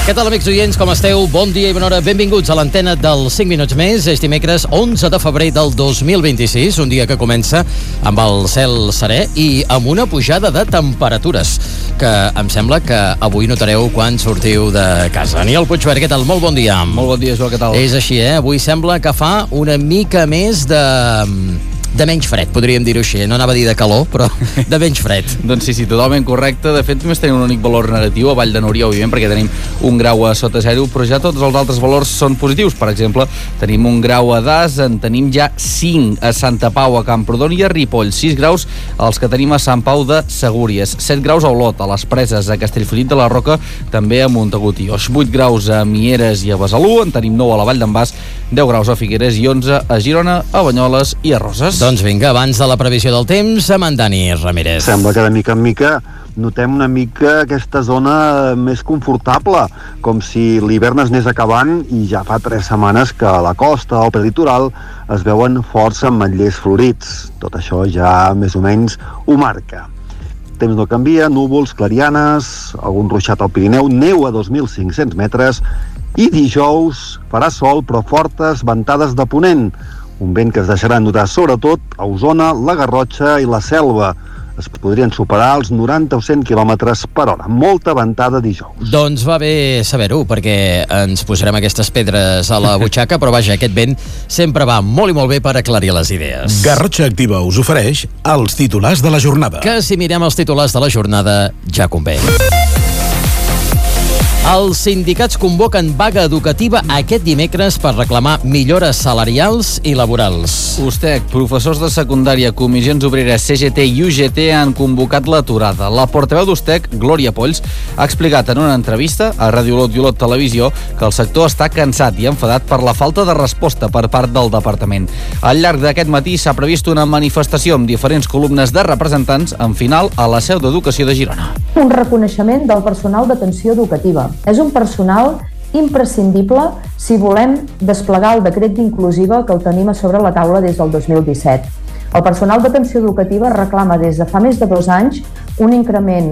Què tal, amics oients, com esteu? Bon dia i bona hora. Benvinguts a l'antena del 5 minuts més. És dimecres 11 de febrer del 2026, un dia que comença amb el cel serè i amb una pujada de temperatures que em sembla que avui notareu quan sortiu de casa. Aniol Puigvert, què tal? Molt bon dia. Molt bon dia, Joel, què tal? És així, Avui sembla que fa una mica més de menys fred, podríem dir-ho així. No anava a dir de calor, però de menys fred. Doncs sí, totalment correcte. De fet, només tenim un únic valor negatiu a Vall de Núria, òbviament, perquè tenim un grau a sota zero, però ja tots els altres valors són positius. Per exemple, tenim un grau a Das, en tenim ja 5 a Santa Pau, a Camprodon i a Ripoll, 6 graus els que tenim a Sant Pau de Segúries, 7 graus a Olot, a les Preses, a Castellfollit de la Roca, també a Montagut i Oix, 8 graus a Mieres i a Besalú, en tenim 9 a la Vall d'en Bas, 10 graus a Figueres i 11 a Girona, a Banyoles i a Roses. Doncs vinga, abans de la previsió del temps, amb en Dani Ramírez. Sembla que de mica en mica notem una mica aquesta zona més confortable, com si l'hivern es anés acabant i ja fa 3 setmanes que a la costa o prelitoral es veuen força ametllers florits. Tot això ja més o menys ho marca. El temps no canvia, núvols, clarianes, algun ruixat al Pirineu, neu a 2.500 metres i dijous farà sol però fortes ventades de ponent. Un vent que es deixarà notar sobretot a Osona, la Garrotxa i la Selva. Es podrien superar els 90 o 100 km per hora. Molta ventada dijous. Doncs va bé saber-ho, perquè ens posarem aquestes pedres a la butxaca, però vaja, aquest vent sempre va molt i molt bé per aclarir les idees. Garrotxa Activa us ofereix els titulars de la jornada. Que si mirem els titulars de la jornada ja convé. Els sindicats convoquen vaga educativa aquest dimecres per reclamar millores salarials i laborals. USTEC, professors de secundària, comissions obreres, CGT i UGT han convocat l'aturada. La portaveu d'USTEC, Glòria Polls, ha explicat en una entrevista a Ràdio Olot i Olot Televisió que el sector està cansat i enfadat per la falta de resposta per part del departament. Al llarg d'aquest matí s'ha previst una manifestació amb diferents columnes de representants en final a la seu d'Educació de Girona. Un reconeixement del personal d'atenció educativa. És un personal imprescindible si volem desplegar el decret d'inclusiva que el tenim a sobre la taula des del 2017. El personal d'atenció educativa reclama des de fa més de 2 anys un increment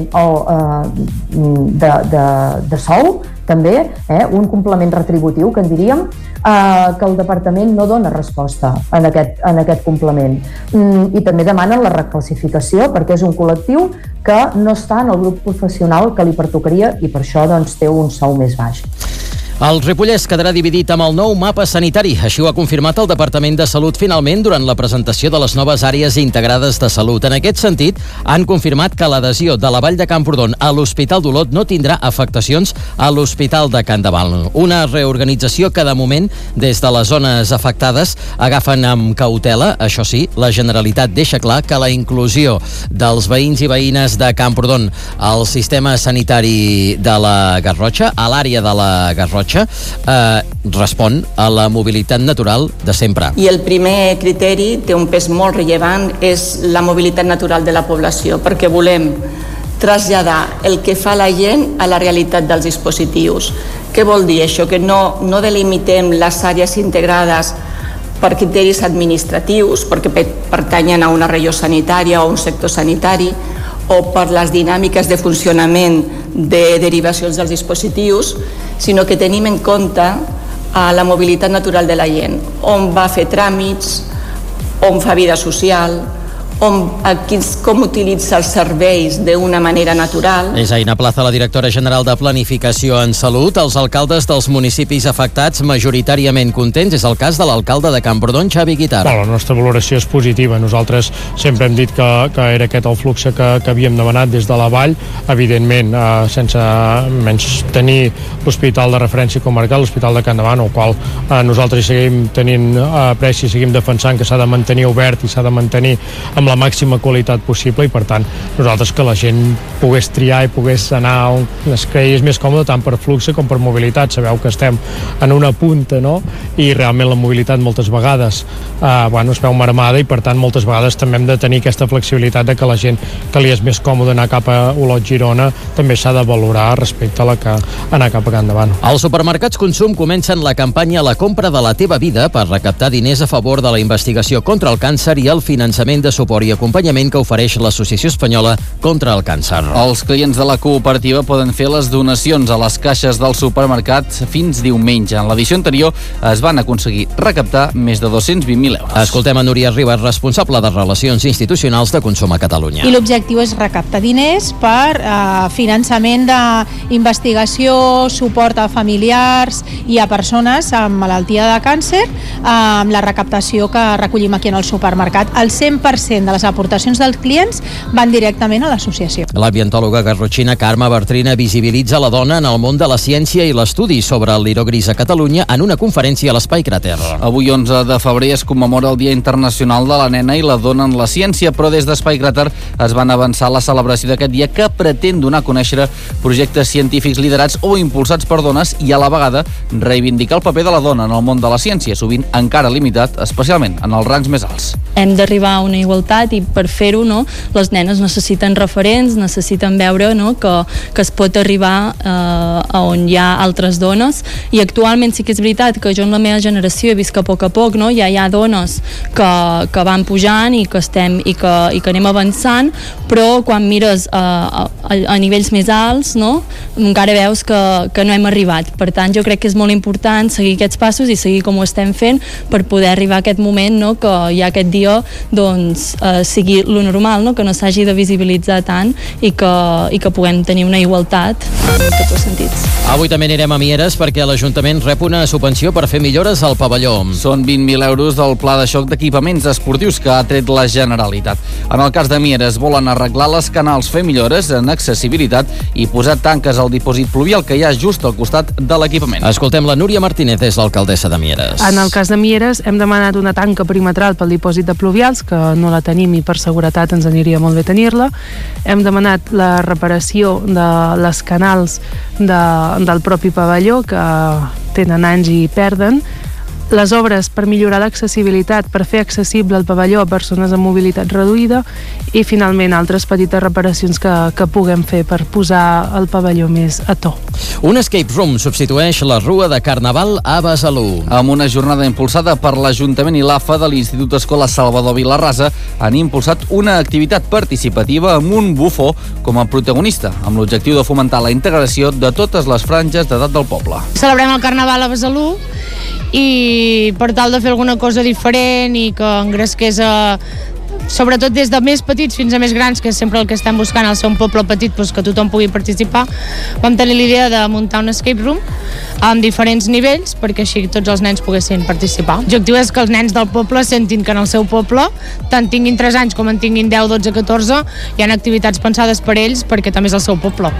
de sou, també, un complement retributiu, que en diríem, que el departament no dona resposta en aquest complement. I també demanen la reclassificació perquè és un col·lectiu que no està en el grup professional que li pertocaria i per això doncs, té un sou més baix. El Ripollès quedarà dividit amb el nou mapa sanitari. Així ho ha confirmat el Departament de Salut finalment durant la presentació de les noves àrees integrades de salut. En aquest sentit, han confirmat que l'adhesió de la Vall de Camprodon a l'Hospital d'Olot no tindrà afectacions a l'Hospital de Can Davant. Una reorganització que, de moment, des de les zones afectades, agafen amb cautela. Això sí, la Generalitat deixa clar que la inclusió dels veïns i veïnes de Camprodon al sistema sanitari de la Garrotxa, a l'àrea de la Garrotxa, respon a la mobilitat natural de sempre. I el primer criteri té un pes molt rellevant, és la mobilitat natural de la població, perquè volem traslladar el que fa la gent a la realitat dels dispositius. Què vol dir això? Que no delimitem les àrees integrades per criteris administratius, perquè pertanyen a una regió sanitària o a un sector sanitari, o per les dinàmiques de funcionament de derivacions dels dispositius, sinó que tenim en compte la mobilitat natural de la gent, on va a fer tràmits, on fa vida social, com utilitza els serveis d'una manera natural. És Aina Plaza, la directora general de Planificació en Salut. Els alcaldes dels municipis afectats majoritàriament contents. És el cas de l'alcalde de Camprodon, Xavi Guitar. La nostra valoració és positiva. Nosaltres sempre hem dit que era aquest el flux que havíem demanat des de la vall, evidentment sense menys tenir l'hospital de referència comarcal, l'Hospital de Can Davant, el qual nosaltres seguim tenint apreci, seguim defensant que s'ha de mantenir obert i s'ha de mantenir amb la màxima qualitat possible, i per tant nosaltres que la gent pogués triar i pogués anar on es cregués més còmode, tant per flux com per mobilitat. Sabeu que estem en una punta, no? I realment la mobilitat moltes vegades es veu marmada, i per tant moltes vegades també hem de tenir aquesta flexibilitat de que la gent que li és més còmode anar cap a Olot-Girona també s'ha de valorar respecte a la que anar cap a Can Davant. Els supermercats Consum comencen la campanya La compra de la teva vida per recaptar diners a favor de la investigació contra el càncer i el finançament de suport suport i acompanyament que ofereix l'Associació Espanyola contra el Càncer. Els clients de la cooperativa poden fer les donacions a les caixes del supermercat fins diumenge. En l'edició anterior es van aconseguir recaptar més de 220.000 euros. Escoltem a Núria Ribas, responsable de Relacions Institucionals de Consum a Catalunya. I l'objectiu és recaptar diners per finançament d'investigació, suport a familiars i a persones amb malaltia de càncer, amb la recaptació que recollim aquí en el supermercat. El 100% de les aportacions dels clients van directament a l'associació. L'ambientòloga garrotxina Carme Bartrina visibilitza la dona en el món de la ciència i l'estudi sobre el liró gris a Catalunya en una conferència a l'Espai Cràter. Avui, 11 de febrer, es commemora el Dia Internacional de la Nena i la Dona en la Ciència, però des d'Espai Cràter es van avançar la celebració d'aquest dia, que pretén donar a conèixer projectes científics liderats o impulsats per dones i a la vegada reivindicar el paper de la dona en el món de la ciència, sovint encara limitat, especialment en els rangs més alts. Hem d'arribar a una igualtat i per fer-ho, les nenes necessiten referents, necessiten veure que es pot arribar a on hi ha altres dones, i actualment sí que és veritat que jo en la meva generació he vist que a poc ja hi ha dones que van pujant i que anem avançant, però quan mires a nivells més alts encara veus que no hem arribat. Per tant, jo crec que és molt important seguir aquests passos i seguir com ho estem fent per poder arribar a aquest moment que ja aquest dia sigui lo normal, que no s'hagi de visibilitzar tant i que puguem tenir una igualtat en tots els sentits. Avui també anirem a Mieres perquè l'Ajuntament rep una subvenció per fer millores al pavelló. Són 20.000 euros del pla de xoc d'equipaments esportius que ha tret la Generalitat. En el cas de Mieres volen arreglar les canals, fer millores en accessibilitat i posar tanques al dipòsit pluvial que hi ha just al costat de l'equipament. Escoltem la Núria Martínez, és l'alcaldessa de Mieres. En el cas de Mieres hem demanat una tanca perimetral pel dipòsit de pluvials, que no la tenim i per seguretat ens aniria molt bé tenir-la. Hem demanat la reparació de les canals del propi pavelló, que tenen anys i perden. Les obres per millorar l'accessibilitat, per fer accessible el pavelló a persones amb mobilitat reduïda, i finalment altres petites reparacions que puguem fer per posar el pavelló més a to. Un escape room substitueix la rua de Carnaval a Besalú. Amb una jornada impulsada per l'Ajuntament i l'AFA de l'Institut Escola Salvador Vilarrasa, han impulsat una activitat participativa amb un bufó com a protagonista, amb l'objectiu de fomentar la integració de totes les franges d'edat del poble. Celebrem el Carnaval a Besalú i per tal de fer alguna cosa diferent i que engresqués sobretot des de més petits fins a més grans, que és sempre el que estem buscant, al ser un poble petit, que tothom pugui participar, vam tenir l'idea de muntar un escape room amb diferents nivells perquè així tots els nens poguessin participar. L'objectiu és que els nens del poble sentin que en el seu poble, tant tinguin 3 anys com en tinguin 10, 12, 14, hi ha activitats pensades per ells perquè també és el seu poble.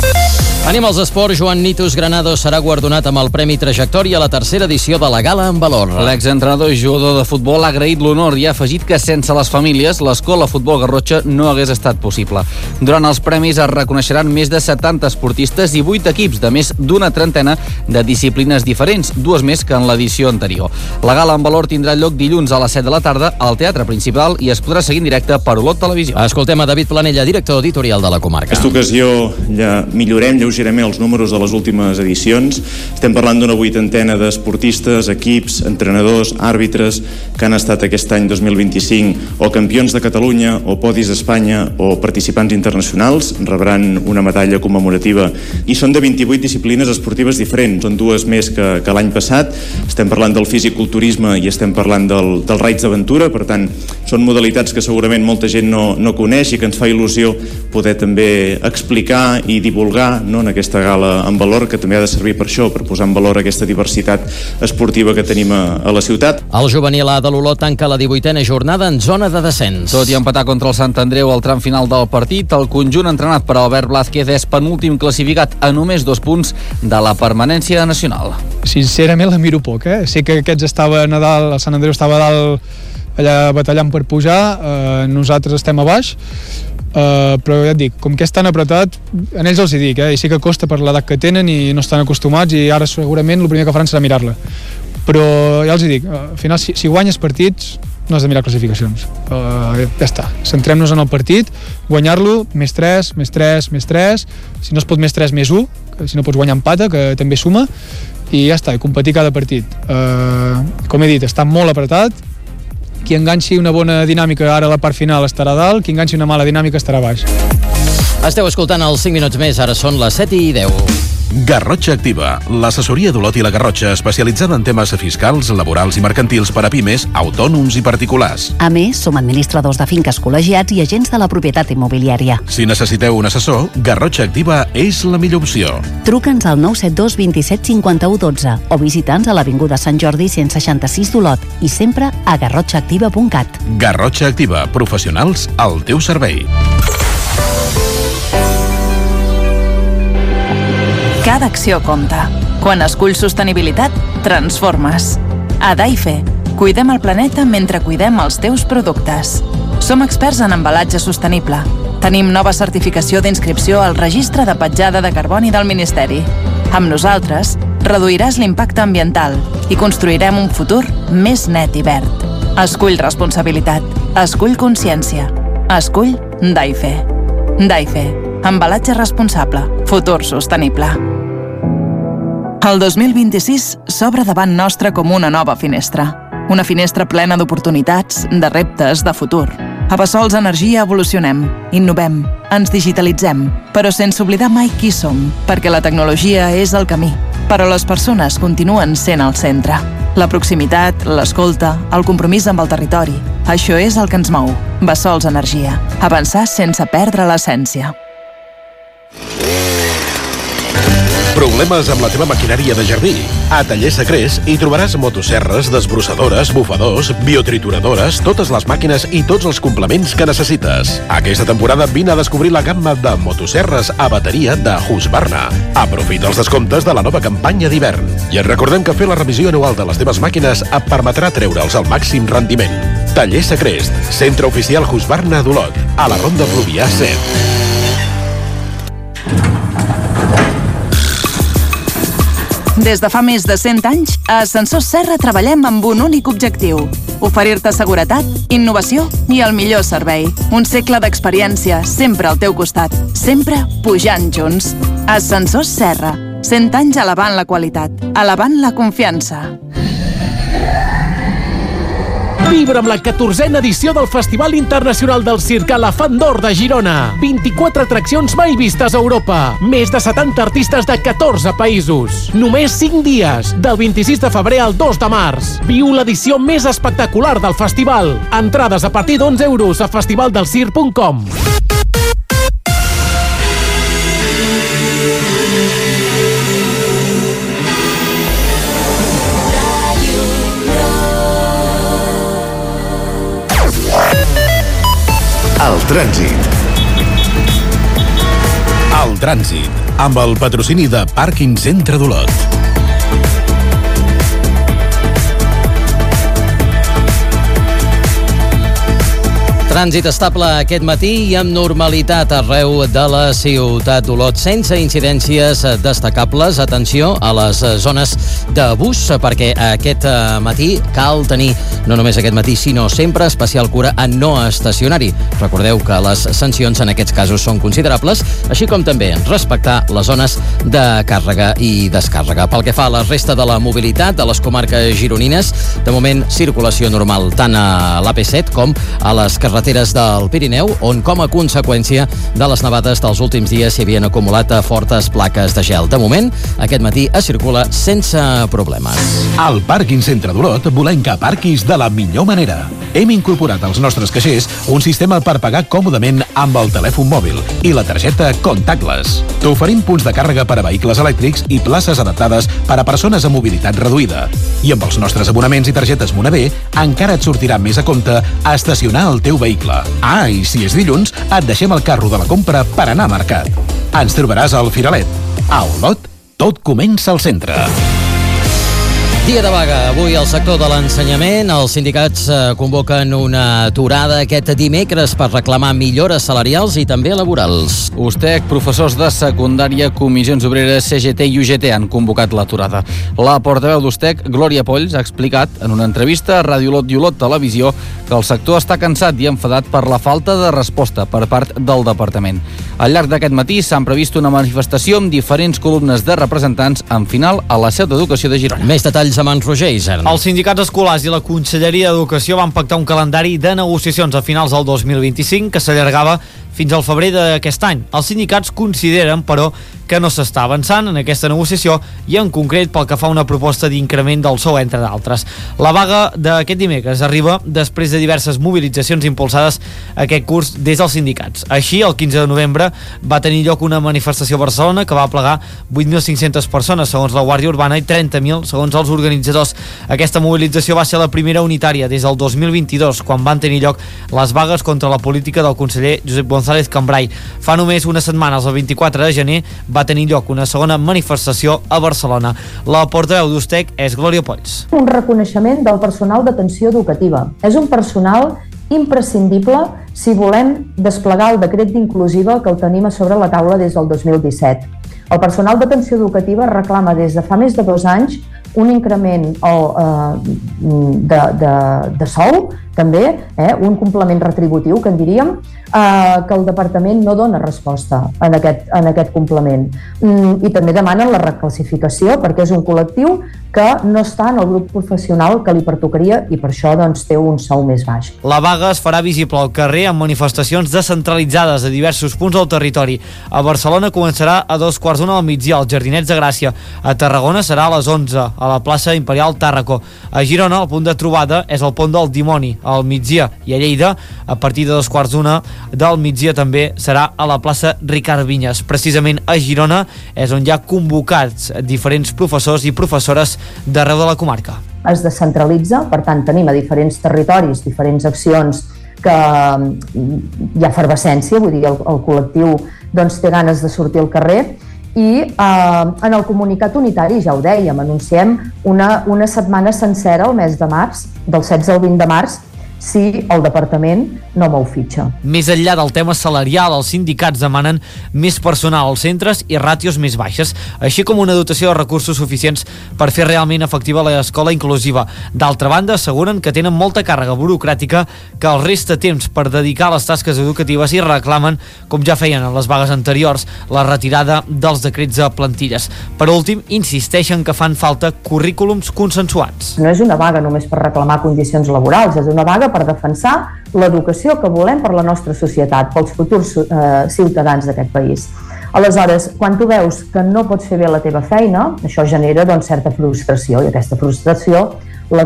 Anem als esports. Joan Nitus Granados serà guardonat amb el Premi Trajectòria a la 3ª edició de la Gala en Valor. L'exentrenador i jugador de futbol ha agraït l'honor i ha afegit que sense les famílies l'Escola Futbol Garrotxa no hagués estat possible. Durant els premis es reconeixeran més de 70 esportistes i 8 equips de més d'una trentena de disciplines diferents, 2 més que en l'edició anterior. La Gala en Valor tindrà lloc dilluns a les 7 de la tarda al Teatre Principal i es podrà seguir en directe per Olot Televisió. Escoltem a David Planella, director editorial de la comarca. Aquesta ocasió millorem lleugerament els números de les últimes edicions. Estem parlant d'una 80ena d'esportistes, equips, entrenadors, àrbitres que han estat aquest any 2025 o campions de Catalunya o podis d'Espanya o participants internacionals. Rebran una medalla commemorativa i són de 28 disciplines esportives diferents. Són 2 més que l'any passat. Estem parlant del fisiculturisme i estem parlant del raids d'aventura. Per tant, són modalitats que segurament molta gent no coneix i que ens fa il·lusió poder també explicar i divulgar en aquesta gala en valor, que també ha de servir per això, per posar en valor aquesta diversitat esportiva que tenim a la ciutat. El juvenil A de l'Olot tanca la 18a jornada en zona de descens. Tot i empatar contra el Sant Andreu al tram final del partit, el conjunt entrenat per Albert Blázquez és penúltim classificat a només 2 punts de la permanència nacional. Sincerament la miro poc, Sé que aquests estaven a dalt, el Sant Andreu estava a dalt allà batallant per pujar, nosaltres estem a baix, però ja et dic, com que és tan apretat, en ells els hi dic, i sí que costa per l'edat que tenen i no estan acostumats, i ara segurament el primer que faran serà mirar-la, però ja els hi dic, al final si guanyes partits no has de mirar classificacions, ja està, centrem-nos en el partit, guanyar-lo, més 3, si no es pot més 3, més 1, si no pots guanyar empata, que també suma, i ja està, i competir cada partit. Com he dit, està molt apretat, qui enganxi una bona dinàmica ara a la part final estarà dalt, qui enganxi una mala dinàmica estarà baix. Esteu escoltant els 5 minuts més, ara són les 7:10. Garrotxa Activa, l'assessoria d'Olot i la Garrotxa especialitzada en temes fiscals, laborals i mercantils per a pimes, autònoms i particulars. A més, som administradors de finques col·legiats i agents de la propietat immobiliària. Si necessiteu un assessor, Garrotxa Activa és la millor opció. Truca'ns al 972 27 51 12 o visita'ns a l'Avinguda Sant Jordi 166 d'Olot i sempre a garrotxaactiva.cat. Garrotxa Activa, professionals al teu servei. Cada acció compta. Quan esculls sostenibilitat, transformes. A Daife, cuidem el planeta mentre cuidem els teus productes. Som experts en embalatge sostenible. Tenim nova certificació d'inscripció al Registre de Petjada de Carboni del Ministeri. Amb nosaltres, reduiràs l'impacte ambiental i construirem un futur més net i verd. Escull responsabilitat. Escull consciència. Escull Daife. Daife. Embalatge responsable. Futur sostenible. El 2026 s'obre davant nostre com una nova finestra. Una finestra plena d'oportunitats, de reptes, de futur. A Bessols Energia evolucionem, innovem, ens digitalitzem, però sense oblidar mai qui som, perquè la tecnologia és el camí, però les persones continuen sent al centre. La proximitat, l'escolta, el compromís amb el territori. Això és el que ens mou. Bessols Energia. Avançar sense perdre l'essència. Problemes amb la teva maquinària de jardí? A Taller Secrets hi trobaràs motosserres, desbrossadores, bufadors, biotrituradores, totes les màquines i tots els complements que necessites. Aquesta temporada vine a descobrir la gamma de motosserres a bateria de Husqvarna. Aprofita els descomptes de la nova campanya d'hivern. I et recordem que fer la revisió anual de les teves màquines et permetrà treure'ls al màxim rendiment. Taller Secrets, centre oficial Husqvarna d'Olot, a la Ronda Fluvià 7. Des de fa més de 100 anys, a Ascensors Serra treballem amb un únic objectiu: oferir-te seguretat, innovació i el millor servei. Un segle d'experiència, sempre al teu costat, sempre pujant junts. Ascensors Serra, 100 anys elevant la qualitat, elevant la confiança. Vibra amb la 14a edició del Festival Internacional del Circ a la Font d'Or de Girona. 24 atraccions mai vistes a Europa. Més de 70 artistes de 14 països. Només 5 dies, del 26 de febrer al 2 de març. Viu l'edició més espectacular del festival. Entrades a partir d'11 € a festivaldelsirc.com. El trànsit. El trànsit, amb el patrocini de Pàrquing Centre d'Olot. Trànsit estable aquest matí i amb normalitat arreu de la ciutat d'Olot, sense incidències destacables. Atenció a les zones de bus, perquè aquest matí cal tenir, no només aquest matí, sinó sempre especial cura a no estacionar-hi. Recordeu que les sancions en aquests casos són considerables, així com també respectar les zones de càrrega i descàrrega. Pel que fa a la resta de la mobilitat de les comarques gironines, de moment circulació normal tant a l'AP7 com a les carreteres del Pirineu, on com a conseqüència de les nevades dels últims dies s'hi havien acumulat fortes plaques de gel. De moment, aquest matí es circula sense problemes. Al Pàrquing Centre d'Olot volem que aparquis de la millor manera. Hem incorporat als nostres caixers un sistema per pagar còmodament amb el telèfon mòbil i la targeta Contactless. T'oferim punts de càrrega per a vehicles elèctrics i places adaptades per a persones amb mobilitat reduïda. I amb els nostres abonaments i targetes Moneder encara et sortirà més a compte estacionar el teu vehicle. Ah, i si és dilluns, et deixem el carro de la compra per anar a mercat. Ens trobaràs al Firalet. A Olot, tot comença al centre. Dia de vaga. Avui al sector de l'ensenyament els sindicats convoquen una aturada aquest dimecres per reclamar millores salarials i també laborals. USTEC, professors de secundària, comissions obreres, CGT i UGT han convocat l'aturada. La portaveu d'USTEC, Glòria Polls, ha explicat en una entrevista a Ràdio Olot i Olot Televisió que el sector està cansat i enfadat per la falta de resposta per part del departament. Al llarg d'aquest matí s'han previst una manifestació amb diferents columnes de representants en final a la seu d'Educació de Girona. Més detalls detalls amb en Roger Isern. Els sindicats escolars i la Conselleria d'Educació van pactar un calendari de negociacions a finals del 2025 que s'allargava fins al febrer d'aquest any. Els sindicats consideren, però, que no s'està avançant en aquesta negociació i en concret pel que fa a una proposta d'increment del sou, entre d'altres. La vaga d'aquest dimecres arriba després de diverses mobilitzacions impulsades aquest curs des dels sindicats. Així, el 15 de novembre va tenir lloc una manifestació a Barcelona que va plegar 8.500 persones, segons la Guàrdia Urbana, i 30.000, segons els organitzadors. Aquesta mobilització va ser la primera unitària des del 2022, quan van tenir lloc les vagues contra la política del conseller Josep González Cambray. Fa només unes setmanes, el 24 de gener, va tenir lloc una segona manifestació a Barcelona. La portaveu d'Ustec és Glòria Polls. Un reconeixement del personal d'atenció educativa. És un personal imprescindible si volem desplegar el decret d'inclusiva que el tenim a sobre la taula des del 2017. El personal d'atenció educativa reclama des de fa més de 2 anys un increment de sou, també, un complement retributiu, que en diríem, que el Departament no dona resposta en aquest complement. I també demanen la reclassificació perquè és un col·lectiu que no està en el grup professional que li pertocaria i per això doncs, té un sou més baix. La vaga es farà visible al carrer amb manifestacions descentralitzades a diversos punts del territori. A Barcelona començarà a 2:15 del migdia als Jardinets de Gràcia. A Tarragona serà a les 11 a la plaça Imperial Tàrraco. A Girona el punt de trobada és el pont del Dimoni al migdia i a Lleida a partir de 2:15 del migdia també serà a la plaça Ricard Vinyes. Precisament a Girona és on hi ha convocats diferents professors i professores d'arreu de la comarca. Es descentralitza, per tant tenim a diferents territoris, diferents accions que hi ha efervescència, vull dir, el col·lectiu doncs, té ganes de sortir al carrer i en el comunicat unitari, ja ho dèiem, anunciem una setmana sencera al mes de març, del 16 al 20 de març, si el Departament no mou fitxa. Més enllà del tema salarial, els sindicats demanen més personal als centres i ràtios més baixes, així com una dotació de recursos suficients per fer realment efectiva l'escola inclusiva. D'altra banda, asseguren que tenen molta càrrega burocràtica que els resta temps per dedicar a les tasques educatives i reclamen, com ja feien en les vagues anteriors, la retirada dels decrets de plantilles. Per últim, insisteixen que fan falta currículums consensuats. No és una vaga només per reclamar condicions laborals, és una vaga per defensar l'educació que volem per la nostra societat, pels futurs ciutadans d'aquest país. Aleshores, quan tu veus que no pots fer bé la teva feina, això genera doncs, certa frustració, i aquesta frustració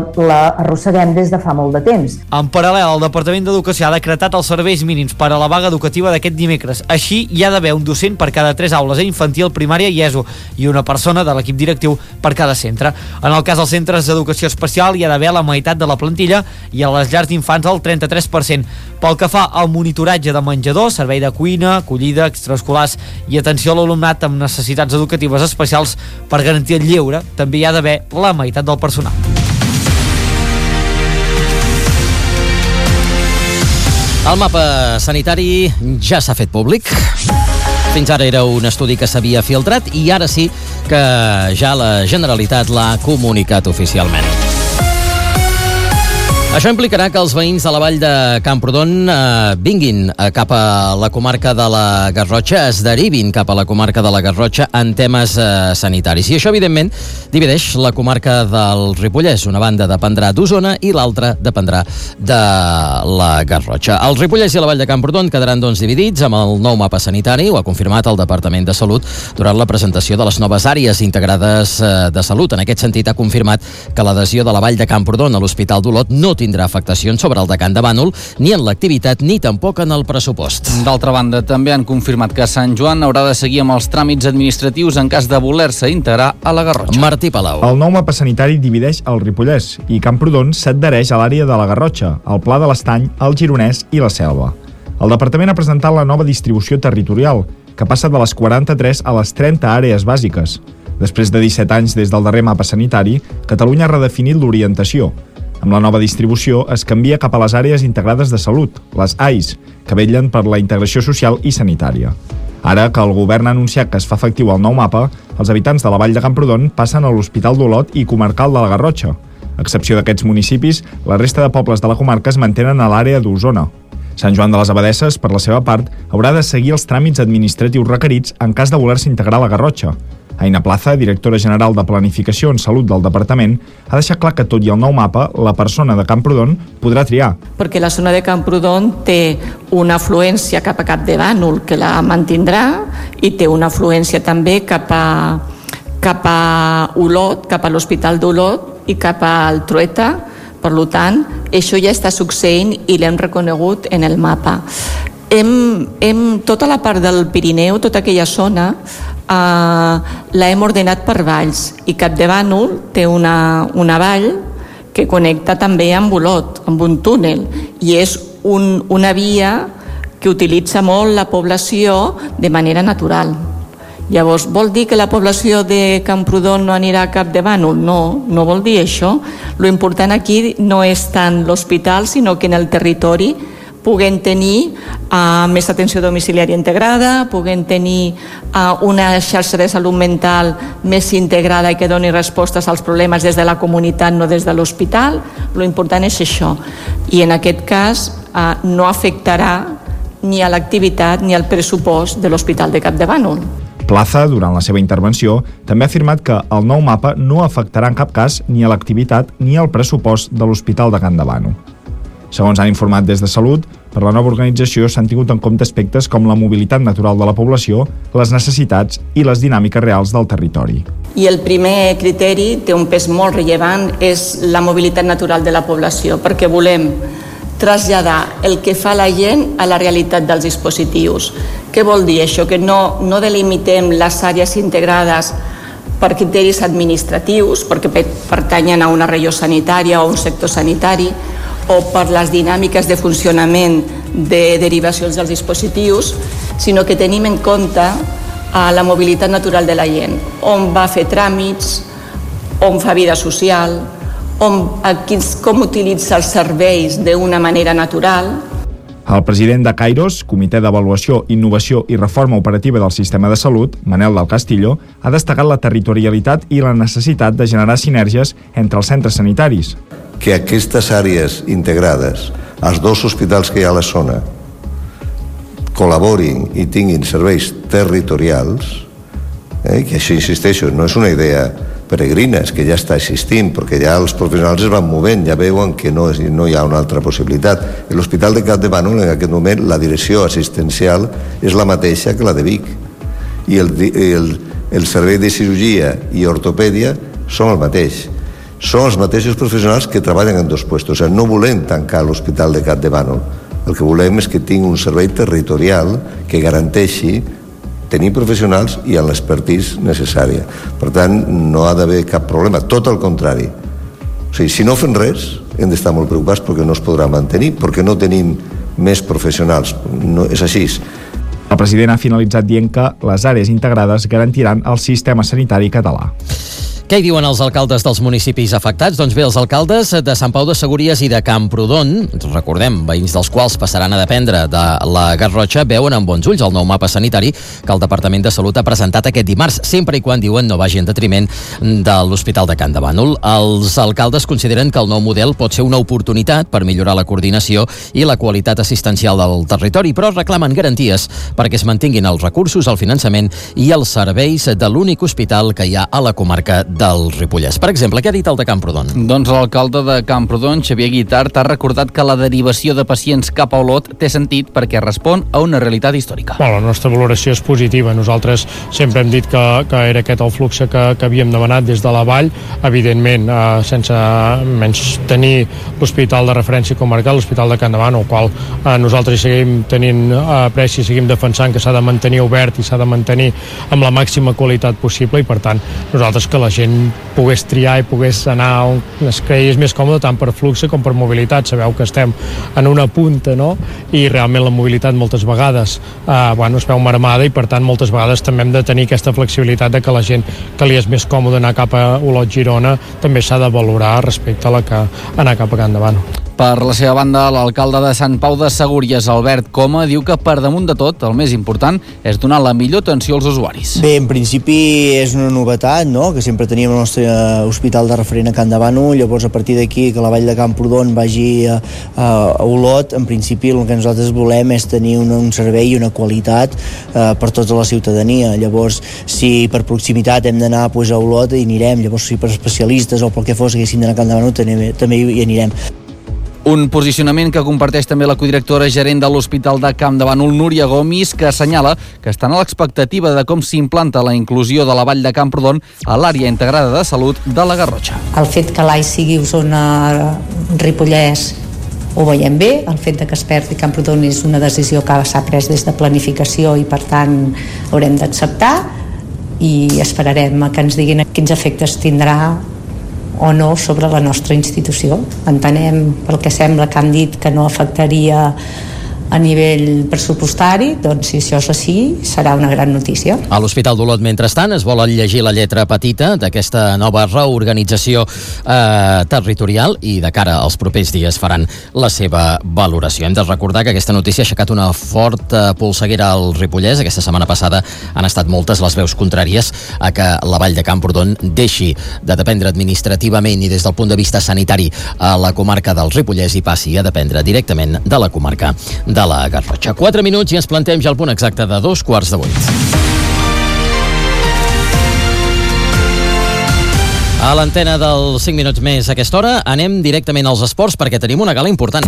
la arrosseguem des de fa molt de temps. En paral·lel, el Departament d'Educació ha decretat els serveis mínims per a la vaga educativa d'aquest dimecres. Així, hi ha d'haver un docent per cada 3 aules a infantil, primària i ESO i una persona de l'equip directiu per cada centre. En el cas dels centres d'educació especial hi ha d'haver la meitat de la plantilla i a les llars d'infants el 33%. Pel que fa al monitoratge de menjador, servei de cuina, acollida, extraescolars i atenció a l'alumnat amb necessitats educatives especials per garantir el lleure, també hi ha d'haver la meitat del personal. El mapa sanitari ja s'ha fet públic. Fins ara era un estudi que s'havia filtrat i ara sí que ja la Generalitat l'ha comunicat oficialment. Això implicarà que els veïns de la vall de Camprodon vinguin cap a la comarca de la Garrotxa, es derivin cap a la comarca de la Garrotxa en temes sanitaris. I això, evidentment, divideix la comarca del Ripollès. Una banda dependrà d'Osona i l'altra dependrà de la Garrotxa. El Ripollès i la vall de Camprodon quedaran, doncs, dividits amb el nou mapa sanitari. Ho ha confirmat el Departament de Salut durant la presentació de les noves àrees integrades de salut. En aquest sentit, ha confirmat que l'adhesió de la vall de Camprodon a l'Hospital d'Olot no tindrà afectacions sobre el de Can de Bànol, ni en l'activitat ni tampoc en el pressupost. D'altra banda, també han confirmat que Sant Joan haurà de seguir amb els tràmits administratius en cas de voler-se integrar a la Garrotxa. Martí Palau. El nou mapa sanitari divideix el Ripollès i Camprodon s'adhereix a l'àrea de la Garrotxa, el Pla de l'Estany, el Gironès i la Selva. El Departament ha presentat la nova distribució territorial, que passa de les 43 a les 30 àrees bàsiques. Després de 17 anys des del darrer mapa sanitari, Catalunya ha redefinit l'orientació. Amb la nova distribució es canvia cap a les àrees integrades de salut, les AIS, que vetllen per la integració social i sanitària. Ara que el govern ha anunciat que es fa efectiu el nou mapa, els habitants de la vall de Camprodon passen a l'Hospital d'Olot i Comarcal de la Garrotxa. A excepció d'aquests municipis, la resta de pobles de la comarca es mantenen a l'àrea d'Osona. Sant Joan de les Abadesses, per la seva part, haurà de seguir els tràmits administratius requerits en cas de voler-se integrar a la Garrotxa. Aina Plaza, directora general de Planificació en Salut del Departament, ha deixat clar que, tot i el nou mapa, la persona de Camprodon podrà triar. Perquè la zona de Camprodon té una afluència cap a Capdevànol, que la mantindrà, i té una afluència també cap a Olot, cap a l'Hospital d'Olot i cap al Trueta. Per tant, això ja està succeint i l'hem reconegut en el mapa. Tota la part del Pirineu, tota aquella zona, l'hem ordenat per valls, i Capdevànol té una vall que connecta també amb Olot, amb un túnel, i és una via que utilitza molt la població de manera natural. Llavors, vol dir que la població de Camprodon no anirà a Capdevànol? No vol dir això. Lo important aquí no és tant l'hospital, sinó que en el territori puguem tenir més atenció domiciliària integrada, puguem tenir una xarxa de salut mental més integrada i que doni respostes als problemes des de la comunitat, no des de l'hospital. Lo important és això. I en aquest cas no afectarà ni a l'activitat ni al pressupost de l'Hospital de Capdevànol. Plaza, durant la seva intervenció, també ha afirmat que el nou mapa no afectarà en cap cas ni a l'activitat ni al pressupost de l'Hospital de Campdevànol. Segons han informat des de Salut, per la nova organització s'han tingut en compte aspectes com la mobilitat natural de la població, les necessitats i les dinàmiques reals del territori. I el primer criteri té un pes molt rellevant, és la mobilitat natural de la població, perquè volem traslladar el que fa la gent a la realitat dels dispositius. Què vol dir això? Que no delimitem les àrees integrades per criteris administratius, perquè pertanyen a una regió sanitària o un sector sanitari, o per les dinàmiques de funcionament de derivacions dels dispositius, sinó que tenim en compte la mobilitat natural de la gent, on va a fer tràmits, on fa vida social, com utilitza els serveis d'una manera natural. El president de Kairos, Comitè d'Avaluació, Innovació i Reforma Operativa del Sistema de Salut, Manel del Castillo, ha destacat la territorialitat i la necessitat de generar sinergies entre els centres sanitaris. Que aquestes àrees integrades, els dos hospitals que hi ha a la zona, col·laborin i tinguin serveis territorials, que això, insisteixo, no és una idea peregrina, és que ja està existint, perquè ja els professionals es van movent, ja veuen que no hi ha una altra possibilitat. L'Hospital de Capdevànol, en aquest moment, la direcció assistencial és la mateixa que la de Vic, i el servei de cirurgia i ortopèdia són el mateix. Són els mateixos professionals que treballen en dos puestos. No volem tancar l'Hospital de Capdevànol. El que volem és que tingui un servei territorial que garanteixi tenir professionals i amb l'expertise necessària. Per tant, no ha d'haver cap problema, tot el contrari. O sigui, si no fem res, hem d'estar molt preocupats perquè no es podrà mantenir, perquè no tenim més professionals. No, és així. El president ha finalitzat dient que les àrees integrades garantiran el sistema sanitari català. Què hi diuen els alcaldes dels municipis afectats? Doncs bé, els alcaldes de Sant Pau de Segúries i de Camprodon, recordem, veïns dels quals passaran a dependre de la Garrotxa, veuen amb bons ulls el nou mapa sanitari que el Departament de Salut ha presentat aquest dimarts, sempre i quan, diuen, no vagi en detriment de l'Hospital de Campdevànol. Els alcaldes consideren que el nou model pot ser una oportunitat per millorar la coordinació i la qualitat assistencial del territori, però reclamen garanties perquè es mantinguin els recursos, el finançament i els serveis de l'únic hospital que hi ha a la comarca del Ripollès. Per exemple, què ha dit el de Camprodon? Doncs l'alcalde de Camprodon, Xavier Guitart, ha recordat que la derivació de pacients cap a Olot té sentit perquè respon a una realitat històrica. La nostra valoració és positiva. Nosaltres sempre hem dit que era aquest el flux que havíem demanat des de la vall, evidentment sense menys tenir l'hospital de referència comarcal, l'Hospital de Campdevànol, el qual nosaltres seguim tenint apreci, seguim defensant que s'ha de mantenir obert i s'ha de mantenir amb la màxima qualitat possible, i per tant nosaltres que la gent pogués triar i pogués anar on es cregués més còmode, tant per flux com per mobilitat. Sabeu que estem en una punta, no? I realment la mobilitat moltes vegades es veu marmada, i per tant moltes vegades també hem de tenir aquesta flexibilitat de que la gent que li és més còmode anar cap a Olot-Girona també s'ha de valorar respecte a la que anar cap a Campdevànol. Per la seva banda, l'alcalde de Sant Pau de Segúries, Albert Coma, diu que per damunt de tot, el més important és donar la millor atenció als usuaris. Bé, en principi és una novetat, no?, que sempre teníem el nostre hospital de referent a Can Davano, llavors a partir d'aquí que la Vall de Camprodon vagi a Olot, en principi el que nosaltres volem és tenir un servei i una qualitat per tota la ciutadania. Llavors, si per proximitat hem d'anar a Olot, hi anirem. Llavors, si per especialistes o pel que fos haguéssim d'anar a Can Davano, també hi anirem. Un posicionament que comparteix també la codirectora gerent de l'Hospital de Campdevànol, Núria Gomis, que assenyala que estan a l'expectativa de com s'implanta la inclusió de la Vall de Camprodon a l'àrea integrada de salut de la Garrotxa. El fet que l'AI sigui zona Ripollès ho veiem bé, el fet que es perdi Camprodon és una decisió que s'ha pres des de planificació i per tant haurem d'acceptar i esperarem que ens diguin quins efectes tindrà o no sobre la nostra institució. Entenem, pel que sembla que han dit, que no afectaria a nivell pressupostari, doncs si això és així, serà una gran notícia. A l'Hospital d'Olot, mentrestant, es vol llegir la lletra petita d'aquesta nova reorganització territorial i de cara als propers dies faran la seva valoració. Hem de recordar que aquesta notícia ha aixecat una forta polseguera al Ripollès. Aquesta setmana passada han estat moltes les veus contràries a que la Vall de Camprodon deixi de dependre administrativament i des del punt de vista sanitari a la comarca del Ripollès i passi a dependre directament de la comarca de la Garrotxa. 4 minuts i ens plantem ja al punt exacte de 7:45. A l'antena dels 5 minuts més a aquesta hora anem directament als esports perquè tenim una gala important.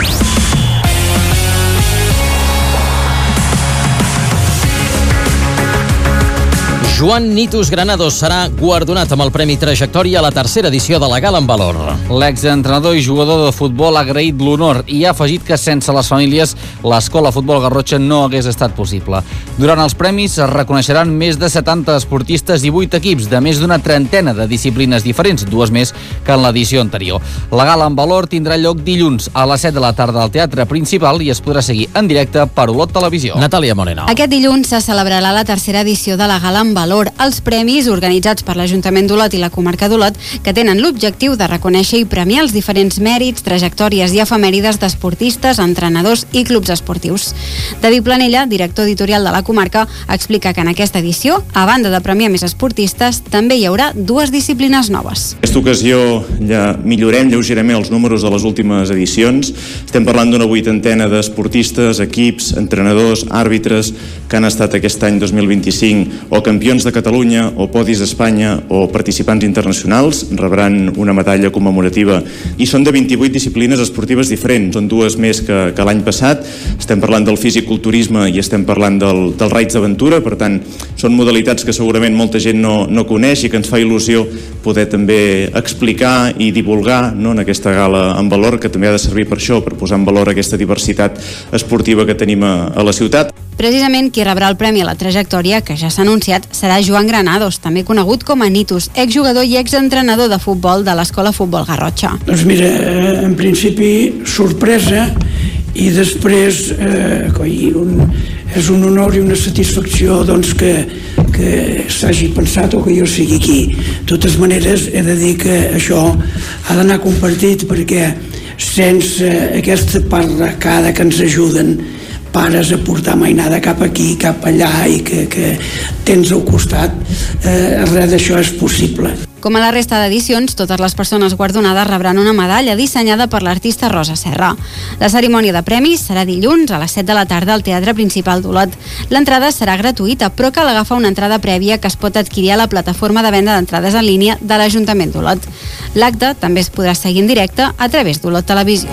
Joan Nitus Granados serà guardonat amb el Premi Trajectòria a la tercera edició de la Gala en Valor. L'exentrenador i jugador de futbol ha agraït l'honor i ha afegit que sense les famílies l'Escola Futbol Garrotxa no hagués estat possible. Durant els premis es reconeixeran més de 70 esportistes i 8 equips de més d'una trentena de disciplines diferents, 2 més que en l'edició anterior. La Gala en Valor tindrà lloc dilluns a les 7 de la tarda al Teatre Principal i es podrà seguir en directe per Olot Televisió. Natàlia Moreno. Aquest dilluns se celebrarà la tercera edició de la Gala en Valor, els premis organitzats per l'Ajuntament d'Olot i la comarca d'Olot, que tenen l'objectiu de reconèixer i premiar els diferents mèrits, trajectòries i efemèrides d'esportistes, entrenadors i clubs esportius. David Planella, director editorial de la comarca, explica que en aquesta edició, a banda de premiar més esportistes, també hi haurà 2 disciplines noves. En aquesta ocasió ja millorem lleugerament els números de les últimes edicions. Estem parlant d'una 80ena d'esportistes, equips, entrenadors, àrbitres que han estat aquest any 2025 o campions de Catalunya o podis d'Espanya o participants internacionals, rebran una medalla commemorativa i són de 28 disciplines esportives diferents, són 2 més que l'any passat. Estem parlant del fisiculturisme i estem parlant del raids d'aventura, per tant són modalitats que segurament molta gent no coneix i que ens fa il·lusió poder també explicar i divulgar, no, en aquesta gala en valor, que també ha de servir per això, per posar en valor aquesta diversitat esportiva que tenim a la ciutat. Precisament qui rebrà el Premi a la Trajectòria, que ja s'ha anunciat, serà Joan Granados, també conegut com a Nitus, exjugador i exentrenador de futbol de l'Escola Futbol Garrotxa. Doncs mira, en principi sorpresa i després és un honor i una satisfacció doncs, que s'hagi pensat o que jo sigui aquí. De totes maneres, he de dir que això ha d'anar compartit perquè sense aquesta parracada que ens ajuden pares a portar mainada cap aquí, cap allà i que tens al costat, res d'això és possible. Com a la resta d'edicions, totes les persones guardonades rebran una medalla dissenyada per l'artista Rosa Serra. La cerimònia de premis serà dilluns a les 7 de la tarda al Teatre Principal d'Olot. L'entrada serà gratuïta, però cal agafar una entrada prèvia que es pot adquirir a la plataforma de venda d'entrades en línia de l'Ajuntament d'Olot. L'acte també es podrà seguir en directe a través d'Olot Televisió.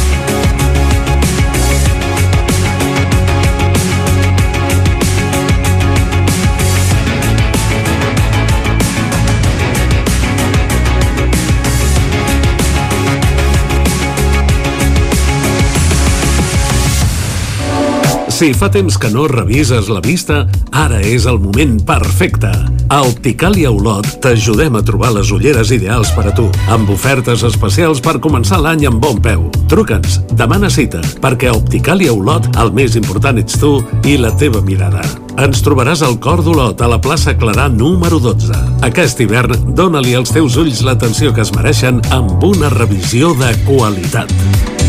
Si fa temps que no revises la vista, ara és el moment perfecte. A Opticàlia Olot t'ajudem a trobar les ulleres ideals per a tu, amb ofertes especials per començar l'any amb bon peu. Truca'ns, demana cita, perquè a Opticàlia Olot el més important ets tu i la teva mirada. Ens trobaràs al cor d'Olot, a la plaça Clarà número 12. Aquest hivern, dóna-li als teus ulls l'atenció que es mereixen amb una revisió de qualitat.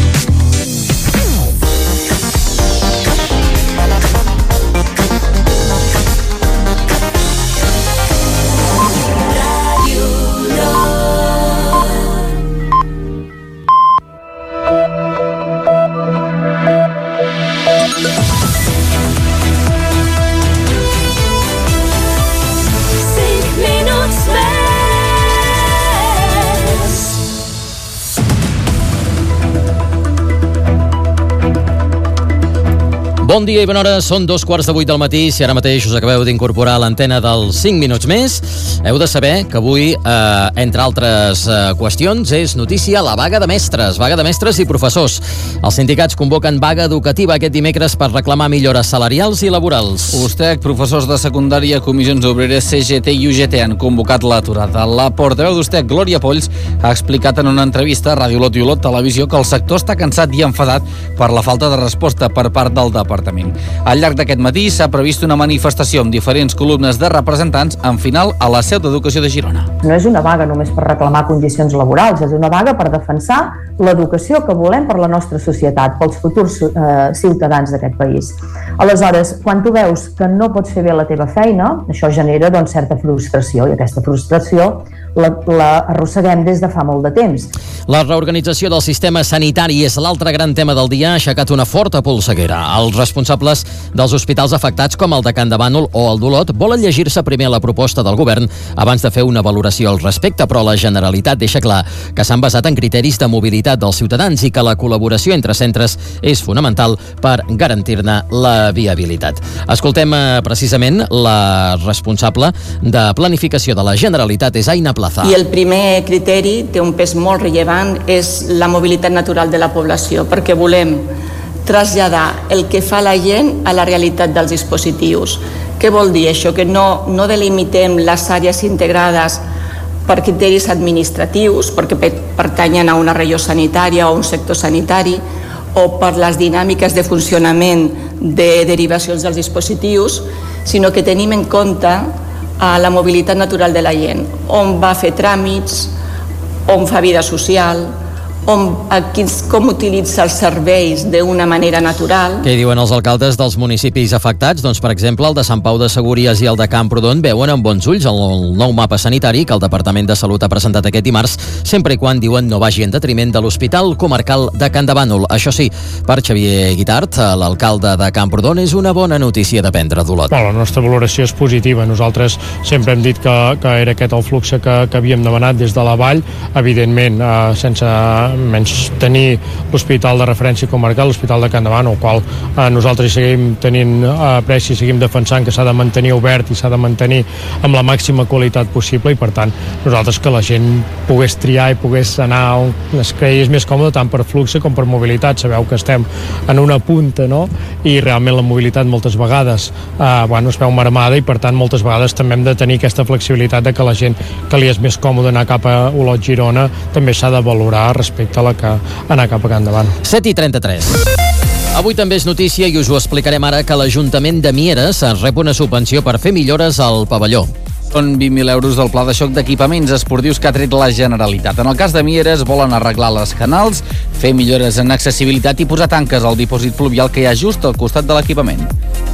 Bon dia i bona hora, són 2:15 del matí. Si ara mateix us acabeu d'incorporar a l'antena dels 5 minuts més, heu de saber que avui, entre altres qüestions, és notícia la vaga de mestres i professors. Els sindicats convoquen vaga educativa aquest dimecres per reclamar millores salarials i laborals. USTEC, professors de secundària, comissions obreres, CGT i UGT han convocat l'aturada. La portaveu d'USTEC, Glòria Polls, ha explicat en una entrevista a Ràdio Olot i Olot Televisió que el sector està cansat i enfadat per la falta de resposta per part del departament. Al llarg d'aquest matí s'ha previst una manifestació amb diferents columnes de representants en final a la seu d'Educació de Girona. No és una vaga només per reclamar condicions laborals, és una vaga per defensar l'educació que volem per la nostra societat, pels futurs ciutadans d'aquest país. Aleshores, quan tu veus que no pots fer bé la teva feina, això genera certa frustració, i aquesta frustració la arrosseguem des de fa molt de temps. La reorganització del sistema sanitari és l'altre gran tema del dia, ha aixecat una forta polseguera. Els responsables dels hospitals afectats, com el de Can de Bànol o el d'Olot, volen llegir-se primer la proposta del govern abans de fer una valoració al respecte, però la Generalitat deixa clar que s'han basat en criteris de mobilitat dels ciutadans i que la col·laboració entre centres és fonamental per garantir-ne la viabilitat. Escoltem precisament la responsable de planificació de la Generalitat, és Aina Plaza. I el primer criteri té un pes molt rellevant, és la mobilitat natural de la població, perquè volem traslladar el que fa la gent a la realitat dels dispositius. Què vol dir això? Que no delimitem les àrees integrades per criteris administratius, perquè pertanyen a una regió sanitària o a un sector sanitari, o per les dinàmiques de funcionament de derivacions dels dispositius, sinó que tenim en compte la mobilitat natural de la gent, on va a fer tràmits, on fa vida social, com utilitza els serveis d'una manera natural. Què diuen els alcaldes dels municipis afectats? Doncs, per exemple, el de Sant Pau de Segúries i el de Camprodon veuen amb bons ulls el nou mapa sanitari que el Departament de Salut ha presentat aquest dimarts, sempre i quan, diuen, no vagi en detriment de l'Hospital Comarcal de Can de Bànol. Això sí, per Xavier Guitart, l'alcalde de Camprodon, és una bona notícia de prendre d'Olot. La nostra valoració és positiva. Nosaltres sempre hem dit que era aquest el flux que havíem demanat des de la vall, evidentment sense menys tenir l'hospital de referència comarcal, l'Hospital de Can de Bànol, el qual nosaltres seguim tenint apreci i seguim defensant que s'ha de mantenir obert i s'ha de mantenir amb la màxima qualitat possible, i per tant nosaltres que la gent pogués triar i pogués anar on es cregués més còmode, tant per flux com per mobilitat. Sabeu que estem en una punta, no? I realment la mobilitat moltes vegades es veu marmada, i per tant moltes vegades també hem de tenir aquesta flexibilitat de que la gent que li és més còmode anar cap a Olot-Girona també s'ha de valorar respecte a la que anar cap a Can de Bànol. 7:33. Avui també és notícia, i us ho explicarem ara, que l'Ajuntament de Mieres rep una subvenció per fer millores al pavelló. Són 20.000 euros del pla de xoc d'equipaments esportius que ha tret la Generalitat. En el cas de Mieres, volen arreglar les canals, fer millores en accessibilitat i posar tanques al dipòsit pluvial que hi ha just al costat de l'equipament.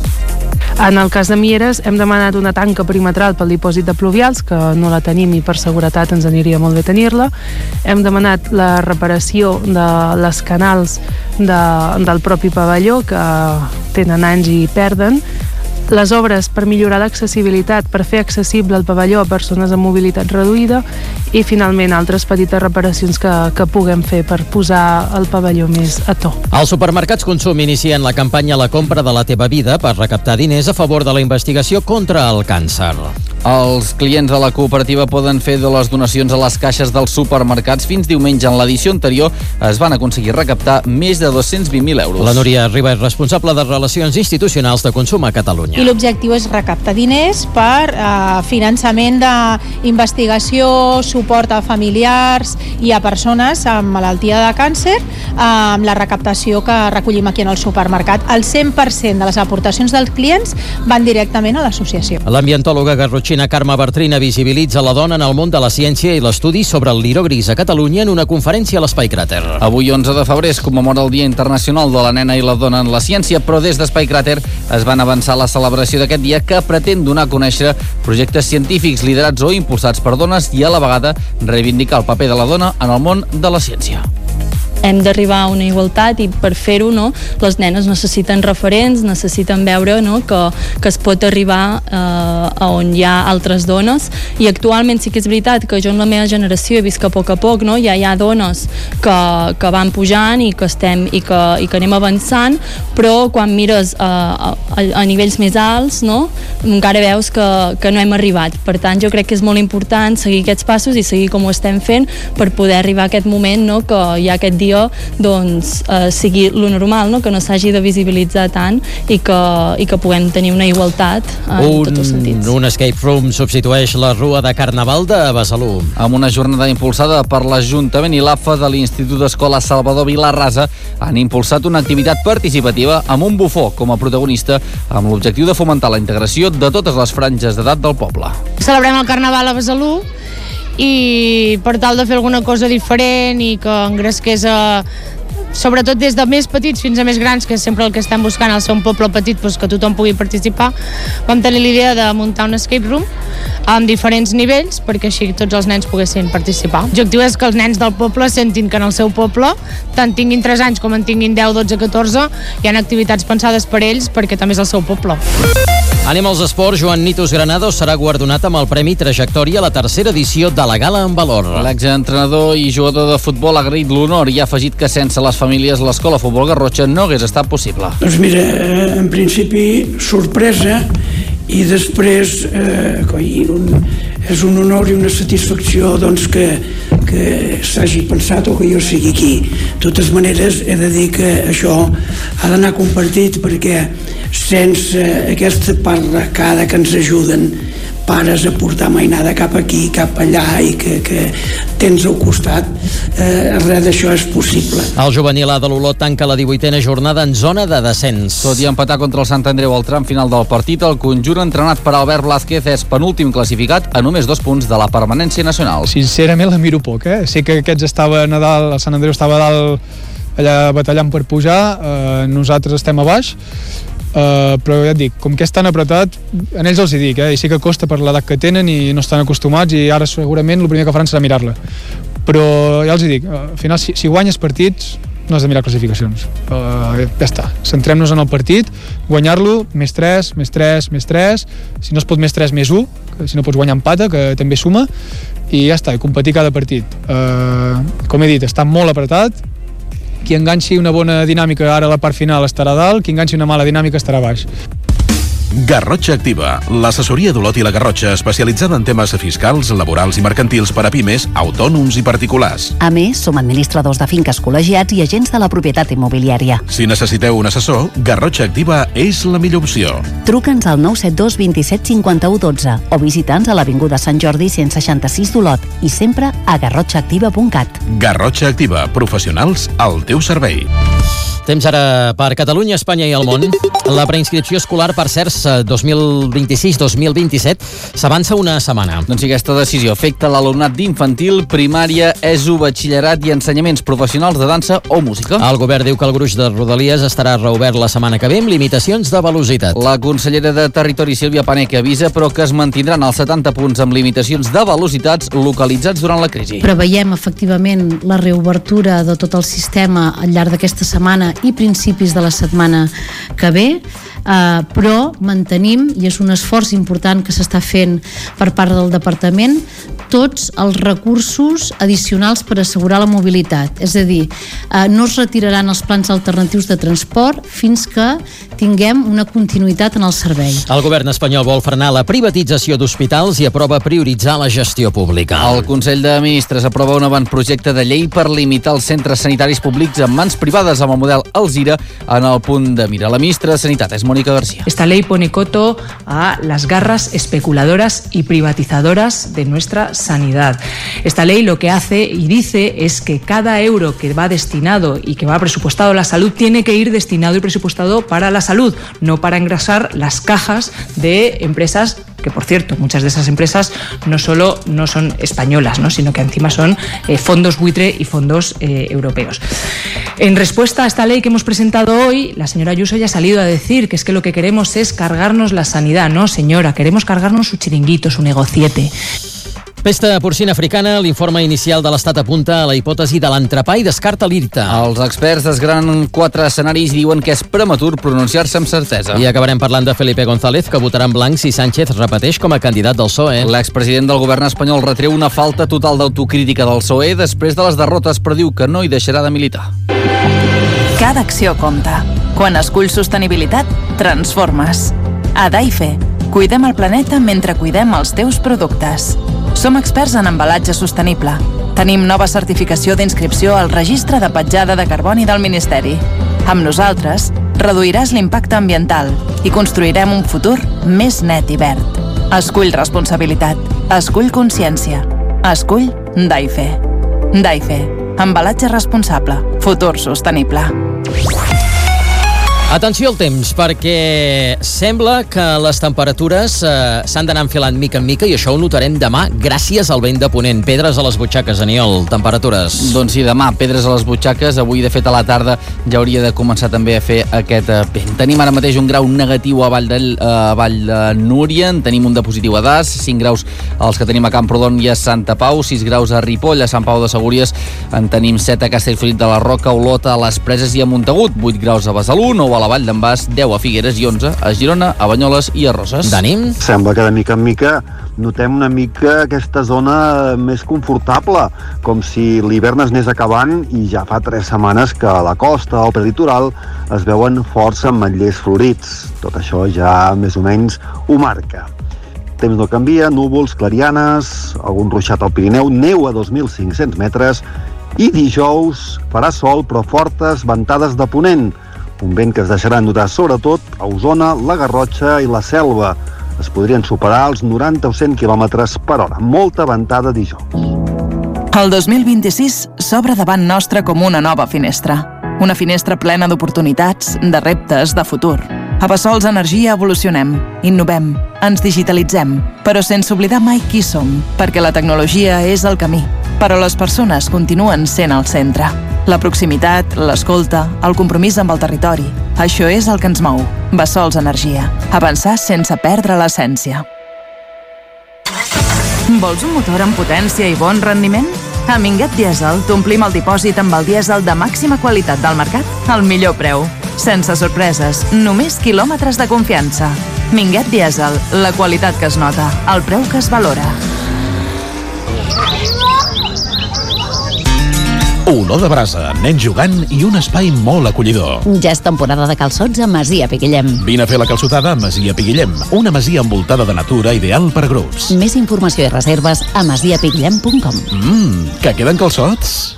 En el cas de Mieres hem demanat una tanca perimetral pel dipòsit de pluvials, que no la tenim i per seguretat ens aniria molt bé tenir-la. Hem demanat la reparació de les canals del propi pavelló, que tenen anys i perden. Les obres per millorar l'accessibilitat, per fer accessible el pavelló a persones amb mobilitat reduïda, i finalment altres petites reparacions que puguem fer per posar el pavelló més a to. Els supermercats Consum inicien la campanya La compra de la teva vida per recaptar diners a favor de la investigació contra el càncer. Els clients de la cooperativa poden fer de les donacions a les caixes dels supermercats. Fins diumenge, en l'edició anterior, es van aconseguir recaptar més de 220.000 euros. La Núria Riba és responsable de Relacions Institucionals de Consum a Catalunya. I l'objectiu és recaptar diners per finançament d'investigació, suport a familiars i a persones amb malaltia de càncer, amb la recaptació que recollim aquí en el supermercat. El 100% de les aportacions dels clients van directament a l'associació. L'ambientòloga garrotxina Carme Bartrina visibilitza la dona en el món de la ciència i l'estudi sobre el liró gris a Catalunya en una conferència a l'Espai Cràter. Avui, 11 de febrer, es commemora el Dia Internacional de la Nena i la Dona en la Ciència, però des d'Espai Cràter es van avançar la celebració d'aquest dia, que pretén donar a conèixer projectes científics liderats o impulsats per dones i a la vegada reivindicar el paper de la dona en el món de la ciència. hem d'arribar a una igualtat i per fer-ho, no, les nenes necessiten referents, necessiten veure, no, que es pot arribar a on hi ha altres dones, i actualment sí que és veritat que jo en la meva generació he vist que a poc, no, ja hi ha dones que van pujant i que anem avançant, però quan mires a nivells més alts, no, encara veus que no hem arribat. Per tant, jo crec que és molt important seguir aquests passos i seguir com ho estem fent per poder arribar a aquest moment, no, que ja aquest dia doncs, sigui lo normal, no, que no s'hagi de visibilitzar tant i que puguem tenir una igualtat en tots els sentits. Un escape room substitueix la Rua de Carnaval de Besalú. Amb una jornada impulsada per l'Ajuntament i l'AFA de l'Institut Escola Salvador Vilarrasa han impulsat una activitat participativa amb un bufó com a protagonista, amb l'objectiu de fomentar la integració de totes les franges d'edat del poble. Celebrem el Carnaval a Besalú i per tal de fer alguna cosa diferent i que engresqués sobretot des de més petits fins a més grans, que és sempre el que estem buscant al ser un poble petit, doncs que tothom pugui participar, vam tenir l'idea de muntar un escape room amb diferents nivells perquè així tots els nens poguessin participar. L'objectiu és que els nens del poble sentin que en el seu poble, tant tinguin 3 anys com en tinguin 10, 12, 14, hi ha activitats pensades per ells perquè també és el seu poble. Anem als esports. Joan Nitos Granados serà guardonat amb el Premi Trajectòria a la tercera edició de la Gala en Valor. L'exentrenador i jugador de futbol ha agraït l'honor i ha afegit que sense les famílies l'Escola Futbol Garrotxa no hagués estat possible. Doncs mira, en principi sorpresa i després és un honor i una satisfacció doncs, que s'hagi pensat o que jo sigui aquí. De totes maneres, he de dir que això ha d'anar compartit perquè sense aquesta parracada que ens ajuden pares a portar mainada cap aquí, cap allà i que tens al costat, res d'això és possible. El juvenil A de l'Olot tanca la 18a jornada en zona de descens. Tot i empatar contra el Sant Andreu al tram final del partit, el conjunt entrenat per Albert Blázquez és penúltim classificat a només 2 punts de la permanència nacional. Sincerament la miro poc, Sé que aquests estaven a dalt, el Sant Andreu estava a dalt allà batallant per pujar, nosaltres estem a baix, però ja et dic, com que és tan apretat, en ells els hi dic, i sí que costa per l'edat que tenen i no estan acostumats i ara segurament el primer que faran serà mirar-la, però ja els hi dic, al final si guanyes partits no has de mirar classificacions, ja està, centrem-nos en el partit, guanyar-lo, més 3, si no es pot més 3, més 1, si no pots guanyar empata, que també suma, i ja està, i competir cada partit. Com he dit, està molt apretat, qui enganxi una bona dinàmica ara a la part final estarà dalt, qui enganxi una mala dinàmica estarà baix. Garrotxa Activa, l'assessoria d'Olot i la Garrotxa especialitzada en temes fiscals, laborals i mercantils per a pimes, autònoms i particulars. A més, som administradors de finques col·legiats i agents de la propietat immobiliària. Si necessiteu un assessor, Garrotxa Activa és la millor opció. Truca'ns al 972 27 51 12 o visita'ns a l'Avinguda Sant Jordi 166 d'Olot i sempre a garrotxaactiva.cat. Garrotxa Activa, professionals al teu servei. Temps ara per Catalunya, Espanya i el món. La preinscripció escolar per CERS 2026-2027 s'avança una setmana. Doncs aquesta decisió afecta l'alumnat d'infantil, primària, ESO, batxillerat i ensenyaments professionals de dansa o música. El govern diu que el gruix de Rodalies estarà reobert la setmana que ve amb limitacions de velocitat. La consellera de Territori, Sílvia Paneque, avisa però que es mantindran els 70 punts amb limitacions de velocitats localitzats durant la crisi. Preveiem efectivament la reobertura de tot el sistema al llarg d'aquesta setmana i principis de la setmana que ve, però mantenim, i és un esforç important que s'està fent per part del departament, tots els recursos addicionals per assegurar la mobilitat. És a dir, no es retiraran els plans alternatius de transport fins que tinguem una continuïtat en el servei. El govern espanyol vol frenar la privatització d'hospitals i aprova prioritzar la gestió pública. El Consell de Ministres aprova un avantprojecte de llei per limitar els centres sanitaris públics en mans privades amb el model Alzira en el punt de mira. La ministra de Sanitat és Mónica García. Esta ley pone coto a las garras especuladoras y privatizadoras de nuestra sanidad. Esta ley lo que hace y dice es que cada euro que va destinado y que va presupuestado a la salud tiene que ir destinado y presupuestado para la salud, no para engrasar las cajas de empresas que, por cierto, muchas de esas empresas no solo no son españolas, ¿no?, sino que encima son fondos buitre y fondos europeos. En respuesta a esta ley que hemos presentado hoy, la señora Ayuso ya ha salido a decir que es que lo que queremos es cargarnos la sanidad. No, señora, queremos cargarnos su chiringuito, su negociete. Pesta porcina africana, l'informe inicial de l'Estat apunta a la hipòtesi de l'entrepà i descarta l'IRTA. Els experts desgranen 4 escenaris i diuen que és prematur pronunciar-se amb certesa. I acabarem parlant de Felipe González, que votarà en blanc si Sánchez repeteix com a candidat del PSOE. L'expresident del govern espanyol retreu una falta total d'autocrítica del PSOE després de les derrotes, però diu que no hi deixarà de militar. Cada acció compta. Quan esculls sostenibilitat, transformes. A Daife, cuidem el planeta mentre cuidem els teus productes. Som experts en embalatge sostenible. Tenim nova certificació d'inscripció al Registre de Petjada de Carboni del Ministeri. Amb nosaltres, reduiràs l'impacte ambiental i construirem un futur més net i verd. Escull responsabilitat. Escull consciència. Escull Daife. Daife. Embalatge responsable. Futur sostenible. Atenció al temps, perquè sembla que les temperatures s'han d'anar enfilant mica en mica i això ho notarem demà gràcies al vent de ponent. Pedres a les butxaques, Aniol, temperatures. Doncs sí, demà, pedres a les butxaques. Avui, de fet, a la tarda ja hauria de començar també a fer aquest vent. Tenim ara mateix un grau negatiu a Vall de Núria, en tenim un de positiu a Das, 5 graus els que tenim a Camprodon i a Santa Pau, 6 graus a Ripoll, a Sant Pau de Segúries, en tenim 7 a Castellfollit de la Roca, Olota, a les Preses i a Montagut, 8 graus a Besalú, 9 a la Vall d'en Bas, 10 a Figueres i 11 a Girona, a Banyoles i a Roses. Dani? Sembla que de mica en mica notem una mica aquesta zona més confortable, com si l'hivern es anés acabant i ja fa 3 setmanes que a la costa o prelitoral es veuen força ametllers florits. Tot això ja més o menys ho marca. Temps no canvia, núvols, clarianes, algun ruixat al Pirineu, neu a 2.500 metres i dijous farà sol però fortes ventades de ponent. Un vent que es deixarà notar sobretot a Osona, la Garrotxa i la Selva. Es podrien superar els 90 o 100 km per hora. Molta ventada dijous. El 2026 s'obre davant nostre com una nova finestra. Una finestra plena d'oportunitats, de reptes, de futur. A Bessols Energia evolucionem, innovem, ens digitalitzem, però sense oblidar mai qui som, perquè la tecnologia és el camí, però les persones continuen sent al centre. La proximitat, l'escolta, el compromís amb el territori. Això és el que ens mou. Bessols Energia. Avançar sense perdre l'essència. Vols un motor amb potència i bon rendiment? A Minguet Diesel t'omplim el dipòsit amb el dièsel de màxima qualitat del mercat al millor preu. Sense sorpreses, només quilòmetres de confiança. Minguet Diesel, la qualitat que es nota, el preu que es valora. Olor de brasa, nens jugant i un espai molt acollidor. Ja és temporada de calçots a Masia Piguillem. Vine a fer la calçotada a Masia Piguillem, una masia envoltada de natura ideal per grups. Més informació i reserves a masiapiguillem.com. Que queden calçots?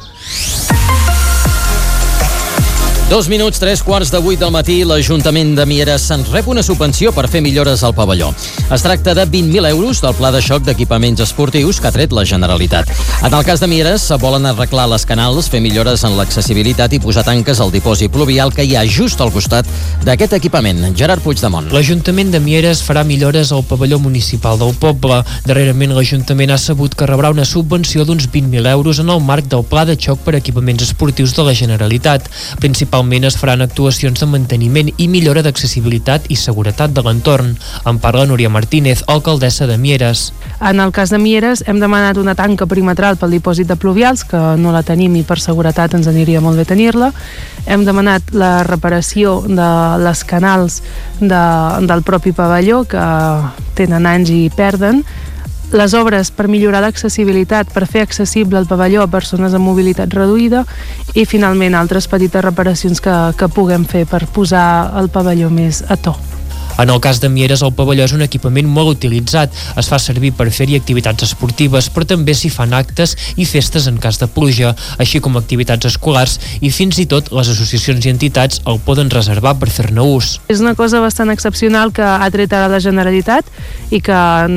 2 minuts, 3:15 del matí, l'Ajuntament de Mieres se'n rep una subvenció per fer millores al pavelló. Es tracta de 20.000 euros del pla de xoc d'equipaments esportius que ha tret la Generalitat. En el cas de Mieres, volen arreglar les canals, fer millores en l'accessibilitat i posar tanques al dipòsit pluvial que hi ha just al costat d'aquest equipament. Gerard Puigdemont. L'Ajuntament de Mieres farà millores al pavelló municipal del poble. Darrerament l'Ajuntament ha sabut que rebrà una subvenció d'uns 20.000 euros en el marc del pla de xoc per equipaments esportius de la Generalitat. Principalment es faran actuacions de manteniment i millora d'accessibilitat i seguretat de l'entorn. En parla Núria Martínez, alcaldessa de Mieres. En el cas de Mieres hem demanat una tanca perimetral pel dipòsit de pluvials, que no la tenim i per seguretat ens aniria molt bé tenir-la. Hem demanat la reparació de les canals del propi pavelló, que tenen anys i perden. Les obres per millorar l'accessibilitat, per fer accessible el pavelló a persones amb mobilitat reduïda i, finalment, altres petites reparacions que puguem fer per posar el pavelló més a to. En el cas de Mieres, el pavelló és un equipament molt utilitzat. Es fa servir per fer-hi activitats esportives, però també s'hi fan actes i festes en cas de pluja, així com activitats escolars, i fins i tot les associacions i entitats el poden reservar per fer-ne ús. És una cosa bastant excepcional que ha tret ara la Generalitat i que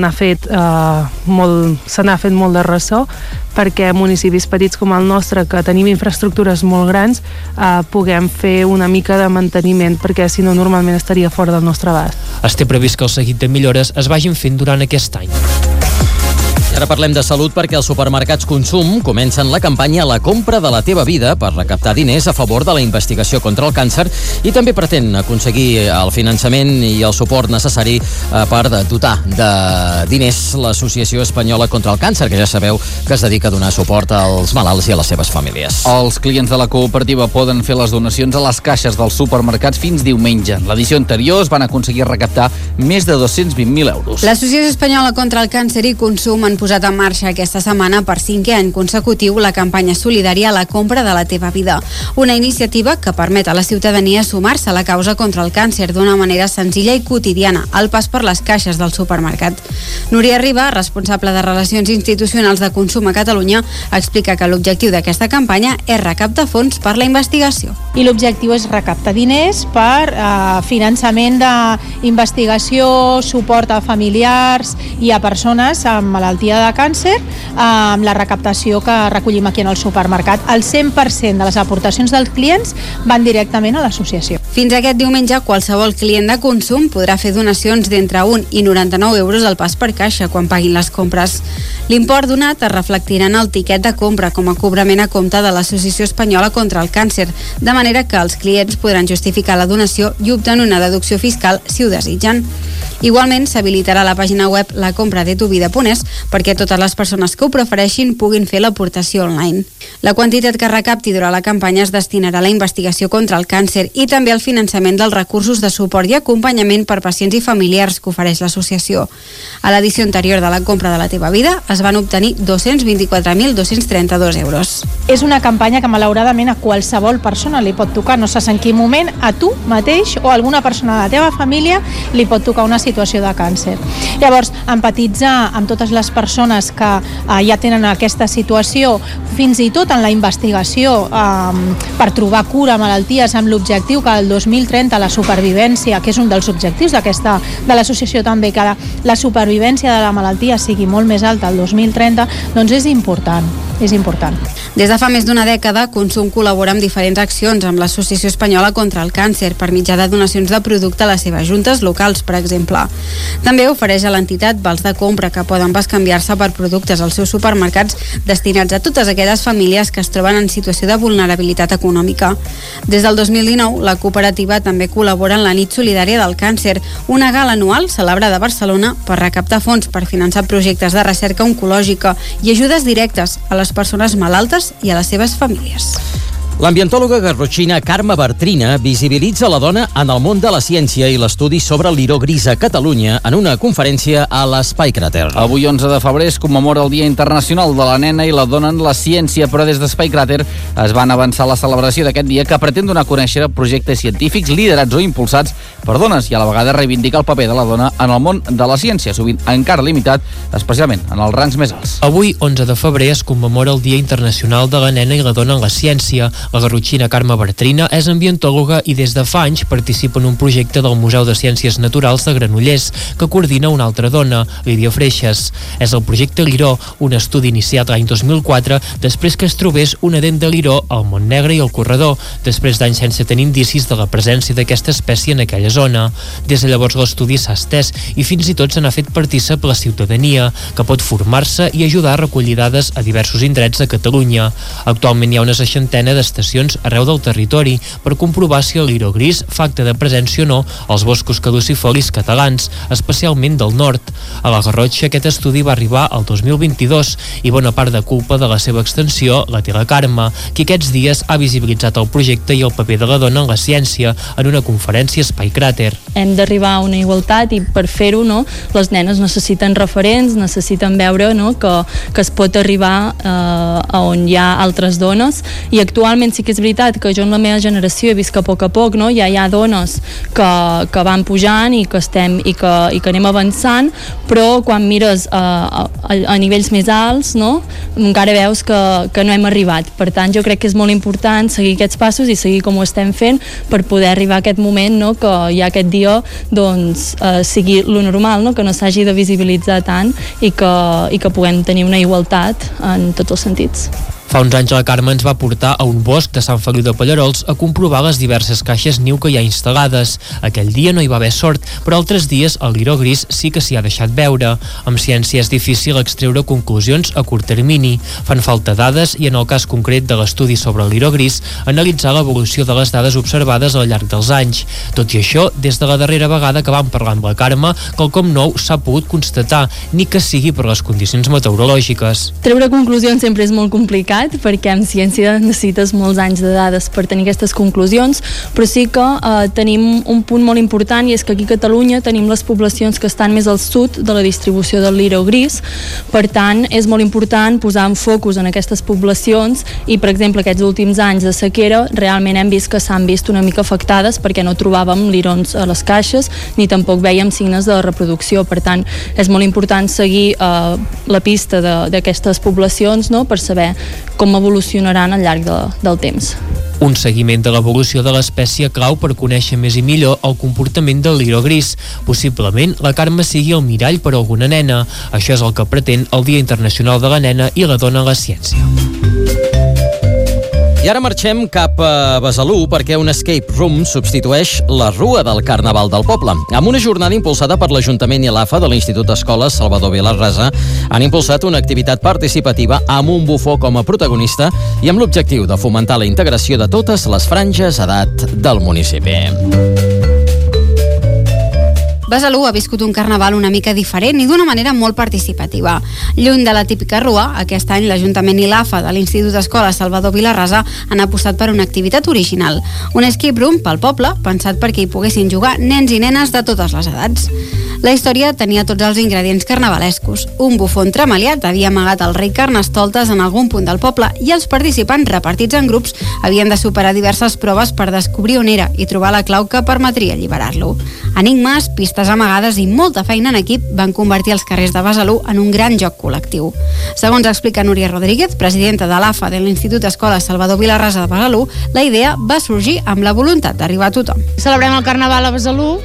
se n'ha fet molt de ressò, perquè municipis petits com el nostre, que tenim infraestructures molt grans, puguem fer una mica de manteniment, perquè si no normalment estaria fora del nostre abast. Es té previst que el seguit de millores es vagin fent durant aquest any. Ara parlem de salut perquè els supermercats Consum comencen la campanya La compra de la teva vida per recaptar diners a favor de la investigació contra el càncer i també pretén aconseguir el finançament i el suport necessari per dotar de diners l'Associació Espanyola contra el Càncer, que ja sabeu que es dedica a donar suport als malalts i a les seves famílies. Els clients de la cooperativa poden fer les donacions a les caixes dels supermercats fins diumenge. En l'edició anterior es van aconseguir recaptar més de 220.000 euros. L'Associació Espanyola contra el Càncer i Consum han posat en marxa aquesta setmana per 5è any consecutiu la campanya solidària La compra de la teva vida, una iniciativa que permet a la ciutadania sumar-se a la causa contra el càncer d'una manera senzilla i quotidiana al pas per les caixes del supermercat. Núria Riba, responsable de Relacions Institucionals de Consum a Catalunya, explica que l'objectiu d'aquesta campanya és recaptar fons per la investigació. I l'objectiu és recaptar diners per finançament d'investigació, suport a familiars i a persones amb malaltia de càncer, amb la recaptació que recollim aquí en el supermercat. El 100% de les aportacions dels clients van directament a l'associació. Fins aquest diumenge, qualsevol client de Consum podrà fer donacions d'entre 1 i 99 euros al pas per caixa quan paguin les compres. L'import donat es reflectirà en el tiquet de compra com a cobrament a compte de l'Associació Espanyola contra el Càncer, de manera que els clients podran justificar la donació i obtenir una deducció fiscal si ho desitgen. Igualment, s'habilitarà a la pàgina web lacompradetuvida.es perquè totes les persones que ho prefereixin puguin fer l'aportació online. La quantitat que recapti durant la campanya es destinarà a la investigació contra el càncer i també al finançament dels recursos de suport i acompanyament per pacients i familiars que ofereix l'associació. A l'edició anterior de La compra de la teva vida es van obtenir 224.232 euros. És una campanya que malauradament a qualsevol persona li pot tocar, no saps en quin moment a tu mateix o a alguna persona de la teva família li pot tocar una situació de càncer. Llavors, empatitzar amb totes les persones que ja tenen aquesta situació, fins i tot en la investigació per trobar cura a malalties, amb l'objectiu que el 2030 la supervivència, que és un dels objectius de l'associació també, que la supervivència de la malaltia sigui molt més alta el 2030, doncs és important. Des de fa més d'una dècada, Consum col·labora amb diferents accions amb l'Associació Espanyola contra el Càncer per mitjà de donacions de producte a les seves juntes locals, per exemple. També ofereix a l'entitat vals de compra que poden bescanviar-se per productes als seus supermercats destinats a totes aquelles famílies que es troben en situació de vulnerabilitat econòmica. Des del 2019, la cooperativa també col·labora en la Nit Solidària del Càncer, una gala anual celebrada a Barcelona per recaptar fons per finançar projectes de recerca oncològica i ajudes directes a les persones malaltes i a les seves famílies. L'ambientòloga garrotxina Carme Bartrina visibilitza la dona en el món de la ciència i l'estudi sobre l'iró gris a Catalunya en una conferència a l'Espai Cràter. Avui, 11 de febrer, es commemora el Dia Internacional de la Nena i la Dona en la Ciència, però des d'Espai Cràter es van avançar la celebració d'aquest dia que pretén donar a conèixer projectes científics liderats o impulsats per dones i a la vegada reivindicar el paper de la dona en el món de la ciència, sovint encara limitat, especialment en els rangs més alts. Avui, 11 de febrer, es commemora el Dia Internacional de la Nena i la Dona en la Ciència. La garrotxina Carme Bartrina és ambientòloga i des de fa anys participa en un projecte del Museu de Ciències Naturals de Granollers que coordina una altra dona, Lídia Freixas. És el projecte Liró, un estudi iniciat l'any 2004 després que es trobés una dent de liró al Montnegre i al Corredor, després d'anys sense tenir indicis de la presència d'aquesta espècie en aquella zona. Des de llavors l'estudi s'ha estès i fins i tot se n'ha fet partícip la ciutadania, que pot formar-se i ajudar a recollir dades a diversos indrets de Catalunya. Actualment hi ha una 60 d'estacions arreu del territori per comprovar si el liró gris fa acte de presència o no als boscos caducifolis catalans, especialment del nord. A la Garrotxa aquest estudi va arribar al 2022 i bona part de culpa de la seva extensió la té la Carme, qui aquests dies ha visibilitzat el projecte i el paper de la dona en la ciència en una conferència Espai Cràter. Hem d'arribar a una igualtat i per fer-ho les nenes necessiten referents, necessiten veure que es pot arribar a on hi ha altres dones i actualment sí que és veritat que jo en la meva generació he vist que a poc ja hi ha dones que van pujant i que anem avançant, però quan mires a nivells més alts encara veus que no hem arribat. Per tant, jo crec que és molt important seguir aquests passos i seguir com ho estem fent per poder arribar a aquest moment que ja aquest dia sigui lo normal, que no s'hagi de visibilitzar tant i que puguem tenir una igualtat en tots els sentits. Fa uns anys la Carme ens va portar a un bosc de Sant Feliu de Pallarols a comprovar les diverses caixes niu que hi ha instal·lades. Aquell dia no hi va haver sort, però altres dies el liró gris sí que s'hi ha deixat veure. Amb ciència és difícil extreure conclusions a curt termini. Fan falta dades i, en el cas concret de l'estudi sobre el liró gris, analitzar l'evolució de les dades observades al llarg dels anys. Tot i això, des de la darrera vegada que vam parlar amb la Carme, quelcom nou s'ha pogut constatar, ni que sigui per les condicions meteorològiques. Treure conclusions sempre és molt complicat, perquè en ciència necessites molts anys de dades per tenir aquestes conclusions, però sí que tenim un punt molt important, i és que aquí a Catalunya tenim les poblacions que estan més al sud de la distribució del liró gris. Per tant, és molt important posar en focus en aquestes poblacions i, per exemple, aquests últims anys de sequera realment hem vist que s'han vist una mica afectades perquè no trobàvem lirons a les caixes ni tampoc vèiem signes de reproducció. Per tant, és molt important seguir la pista d'aquestes poblacions, no?, per saber com evolucionaran al llarg del temps. Un seguiment de l'evolució de l'espècie clau per conèixer més i millor el comportament del liró gris. Possiblement, la Carme sigui el mirall per a alguna nena. Això és el que pretén el Dia Internacional de la Nena i la Dona a la Ciència. I ara marxem cap a Besalú perquè un escape room substitueix la rua del Carnaval del poble. Amb una jornada impulsada per l'Ajuntament i l'AFA de l'Institut Escoles Salvador Vilarrasa, han impulsat una activitat participativa amb un bufó com a protagonista i amb l'objectiu de fomentar la integració de totes les franges d'edat del municipi. Besalú ha viscut un carnaval una mica diferent i d'una manera molt participativa. Lluny de la típica rua, aquest any l'Ajuntament i l'AFA de l'Institut d'Escola Salvador Vilarrasa han apostat per una activitat original, un escape room pel poble, pensat perquè hi poguessin jugar nens i nenes de totes les edats. La història tenia tots els ingredients carnavalescos. Un bufó entremaliat havia amagat el rei Carnestoltes en algun punt del poble i els participants, repartits en grups, havien de superar diverses proves per descobrir on era i trobar la clau que permetria alliberar-lo. Enigmes, pistes amagades i molta feina en equip van convertir els carrers de Besalú en un gran joc col·lectiu. Segons explica Núria Rodríguez, presidenta de l'AFA de l'Institut Escola Salvador Vilarrasa de Besalú, la idea va sorgir amb la voluntat d'arribar a tothom. Celebrem el Carnaval a Besalú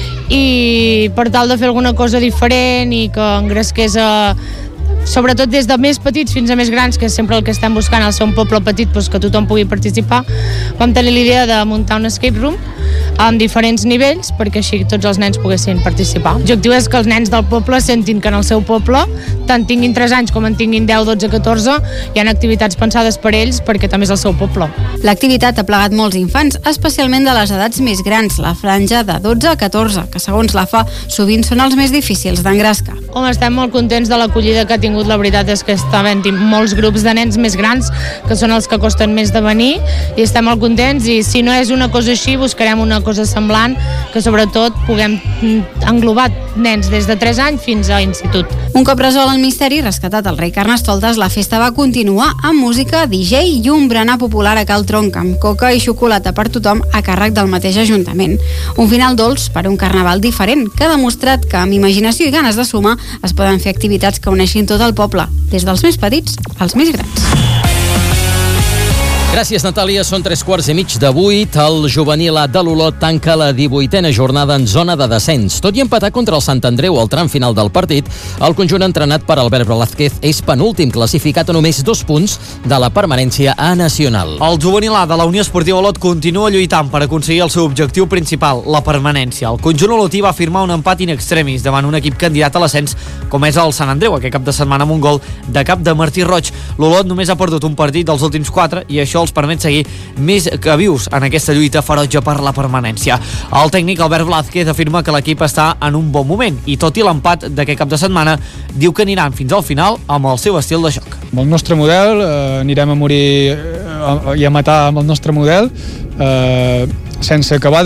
i per tal de fer alguna cosa diferent i que engresqués sobretot des de més petits fins a més grans, que és sempre el que estem buscant, al ser un poble petit, doncs que tothom pugui participar. Vam tenir l'idea de muntar un escape room amb diferents nivells perquè així tots els nens poguessin participar. L'objectiu és que els nens del poble sentin que en el seu poble, tant tinguin 3 anys com en tinguin 10, 12, 14, hi ha activitats pensades per ells perquè també és el seu poble. L'activitat ha plegat molts infants, especialment de les edats més grans, la franja de 12 a 14, que segons l'AFA sovint són els més difícils d'engrescar. Home, estem molt contents de l'acollida que ha tingut. La veritat és que està havent molts grups de nens més grans, que són els que costen més de venir, i estem molt contents, i si no és una cosa així, buscarem una cosa semblant, que sobretot puguem englobar nens des de 3 anys fins a institut. Un cop resolt el misteri, rescatat el rei Carnestoltes, la festa va continuar amb música, DJ i un berenar popular a Cal Tronc, amb coca i xocolata per tothom a càrrec del mateix Ajuntament. Un final dolç per un carnaval diferent, que ha demostrat que amb imaginació i ganes de sumar es poden fer activitats que uneixin tot el poble, des dels més petits als més grans. Gràcies, Natàlia. Són 7:45. El juvenil A de l'Olot tanca la 18a jornada en zona de descens. Tot i empatar contra el Sant Andreu al tram final del partit, el conjunt entrenat per Albert Velázquez és penúltim, classificat a només 2 punts de la permanència A nacional. El juvenil A de la Unió Esportiva Olot continua lluitant per aconseguir el seu objectiu principal, la permanència. El conjunt olotí va firmar un empat in extremis davant un equip candidat a l'ascens com és el Sant Andreu, aquest cap de setmana amb un gol de cap de Martí Roig. L'Olot només ha perdut un partit dels últims 4 i això els permet seguir més que vius en aquesta lluita ferotge per la permanència. El tècnic Albert Velázquez afirma que l'equip està en un bon moment i tot i l'empat d'aquest cap de setmana diu que aniran fins al final amb el seu estil de joc. Amb el nostre model anirem a morir i a matar amb el nostre model sense acabar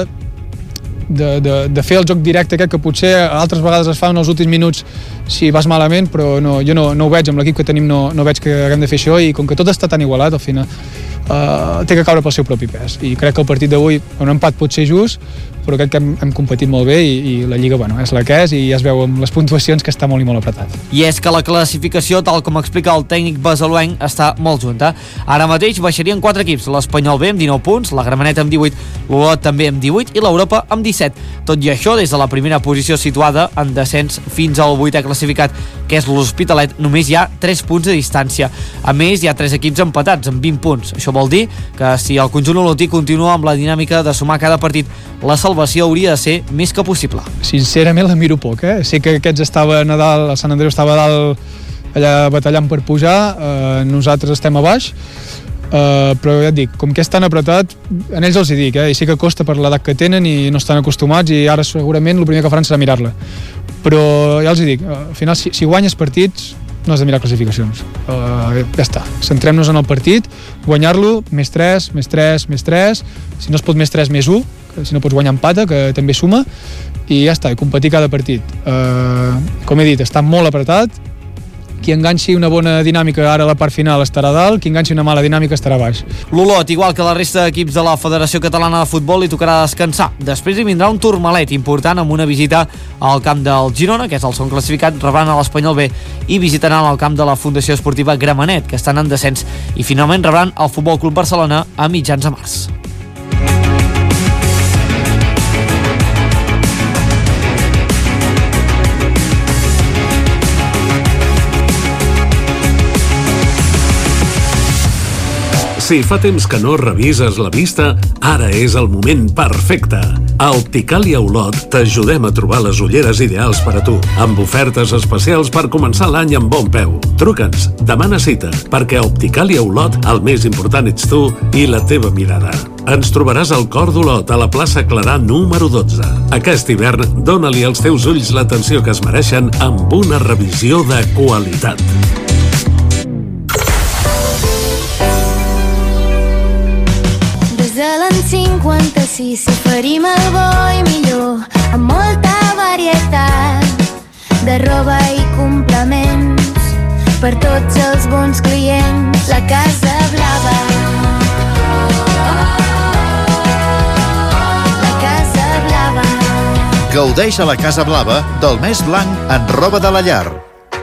de fer el joc directe aquest que potser altres vegades es fa en els últims minuts si vas malament, però no, jo no ho veig amb l'equip que tenim, no veig que haguem de fer això, i com que tot està tan igualat al final té que caure pel seu propi pes, i crec que el partit d'avui un empat pot ser just, però crec que hem competit molt bé i la Lliga, bueno, és la que és i ja es veu amb les puntuacions que està molt i molt apretat. I és que la classificació, tal com explica el tècnic besaluenc, està molt junta. Ara mateix baixarien 4 equips, l'Espanyol B amb 19 punts, la Gramenet amb 18, l'Olot també amb 18 i l'Europa amb 17. Tot i això, des de la primera posició situada en descens fins al 8è classificat, que és l'Hospitalet, només hi ha 3 punts de distància. A més, hi ha 3 equips empatats amb 20 punts. Això vol dir que si el conjunt olotí continua amb la dinàmica de sumar cada partit, la salvació hauria de ser més que possible. Sincerament la miro poc, Sé que aquests estava a dalt, el Sant Andreu estava a dalt allà batallant per pujar, nosaltres estem a baix, però ja et dic, com que és tan apretat, en ells els hi dic, i sí que costa per l'edat que tenen i no estan acostumats i ara segurament el primer que faran serà mirar-la. Però ja els hi dic, al final si guanyes partits no has de mirar classificacions, ja està, centrem-nos en el partit, guanyar-lo, més 3, si no es pot més 3, més 1, si no pots guanyar empata, que també suma, i ja està, i competir cada partit. Com he dit, està molt apretat, qui enganxi una bona dinàmica ara a la part final estarà a dalt, qui enganxi una mala dinàmica estarà a baix. L'Olot, igual que la resta d'equips de la Federació Catalana de Futbol, li tocarà descansar. Després hi vindrà un turmalet important amb una visita al camp del Girona, que és el segon classificat, rebran a l'Espanyol B i visitaran el camp de la Fundació Esportiva Gramenet, que estan en descens, i finalment rebran el Futbol Club Barcelona a mitjans de març. Si fa temps que no revises la vista, ara és el moment perfecte. A Opticàlia Olot t'ajudem a trobar les ulleres ideals per a tu, amb ofertes especials per començar l'any amb bon peu. Truca'ns, demana cita, perquè a Opticàlia Olot el més important ets tu i la teva mirada. Ens trobaràs al cor d'Olot, a la plaça Clarà número 12. Aquest hivern, dóna-li als teus ulls l'atenció que es mereixen amb una revisió de qualitat. De l'any 56 oferim el bo i millor, amb molta varietat de roba i complements per tots els bons clients. La Casa Blava, la Casa Blava. Gaudeix a la Casa Blava del mes blanc en roba de la llar.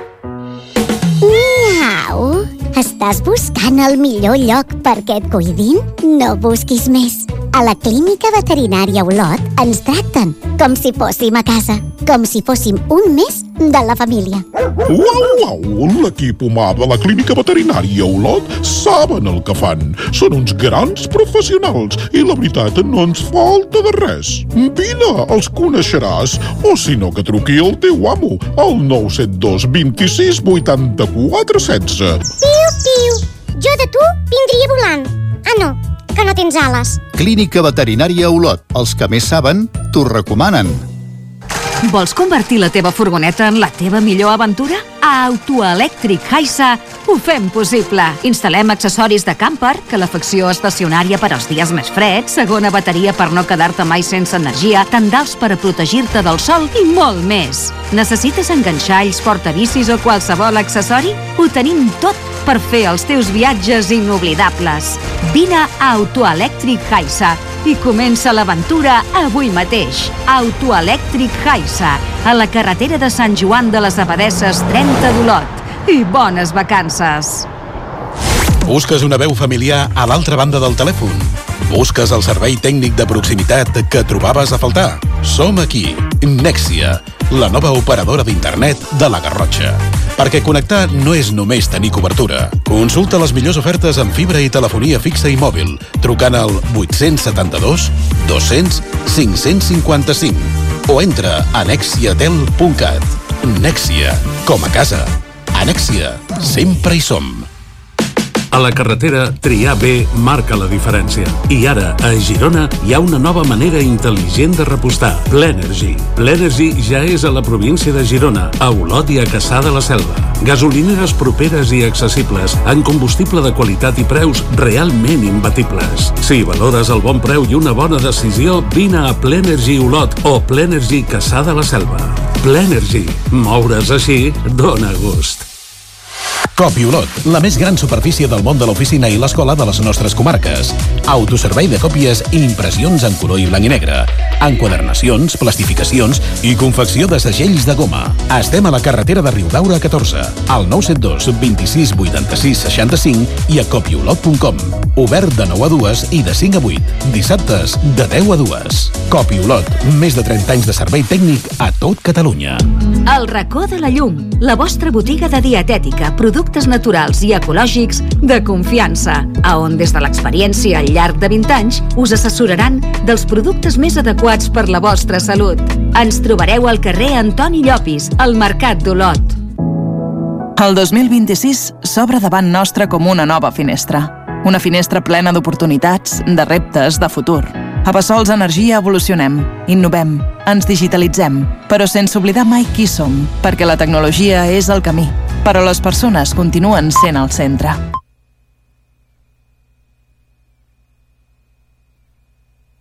Miau! Estàs buscant el millor lloc perquè et cuidin? No busquis més. A la Clínica Veterinària Olot ens tracten com si fóssim a casa, com si fóssim un més de la família. Uau! L'equip humà de la Clínica Veterinària Olot saben el que fan. Són uns grans professionals i la veritat no ens falta de res. Vine, els coneixeràs. O si no, que truqui el teu amo al 972 26 84 16. Piu, piu! Jo de tu vindria volant. Ah, no, que no tens ales. Clínica Veterinària Olot. Els que més saben, t'ho recomanen. Vols convertir la teva furgoneta en la teva millor aventura? A Autoelèctric Haisa ho fem possible. Instal·lem accessoris de camper, calefacció estacionària per als dies més freds, segona bateria per no quedar-te mai sense energia, tendals per a protegir-te del sol i molt més. Necessites enganxalls, portabicis o qualsevol accessori? Ho tenim tot per fer els teus viatges inoblidables. Vine a Autoelèctric Haisa i comença l'aventura avui mateix. Autoelèctric Haisa, a la carretera de Sant Joan de les Abadesses 30 d'Olot. I bones vacances! Busques una veu familiar a l'altra banda del telèfon? Busques el servei tècnic de proximitat que trobaves a faltar? Som aquí, Nexia, la nova operadora d'internet de la Garrotxa. Perquè connectar no és només tenir cobertura. Consulta les millors ofertes en fibra i telefonia fixa i mòbil, trucant al 872 200 555 o entra a nexiatel.cat. Nexia, com a casa. A Nexia, sempre hi som. A la carretera, triar bé marca la diferència. I ara, a Girona, hi ha una nova manera intel·ligent de repostar. Plenergy. Plenergy ja és a la província de Girona, a Olot i a Cassà de la Selva. Gasolineres properes i accessibles, en combustible de qualitat i preus realment imbatibles. Si valores el bon preu i una bona decisió, vine a Plenergy Olot o Plenergy Cassà de la Selva. Plenergy. Moure's així dóna gust. Copi Olot, la més gran superfície del món de l'oficina i l'escola de les nostres comarques. Autoservei de còpies i impressions en color i blanc i negre. Enquadernacions, plastificacions i confecció de segells de goma. Estem a la carretera de Riudaura 14, al 972 26 86 65 i a copiolot.com. Obert de 9 a 2 i de 5 a 8. Dissabtes de 10 a 2. Copi Olot, més de 30 anys de servei tècnic a tot Catalunya. El racó de la llum, la vostra botiga de dietètica, productes naturals i ecològics de confiança, a on des de l'experiència al llarg de 20 anys us assessoraran dels productes més adequats per la vostra salut. Ens trobareu al carrer Antoni Llopis, al Mercat d'Olot. El 2026 s'obre davant nostre com una nova finestra. Una finestra plena d'oportunitats, de reptes, de futur. A Bessols Energia evolucionem, innovem, ens digitalitzem, però sense oblidar mai qui som, perquè la tecnologia és el camí, però les persones continuen sent al centre.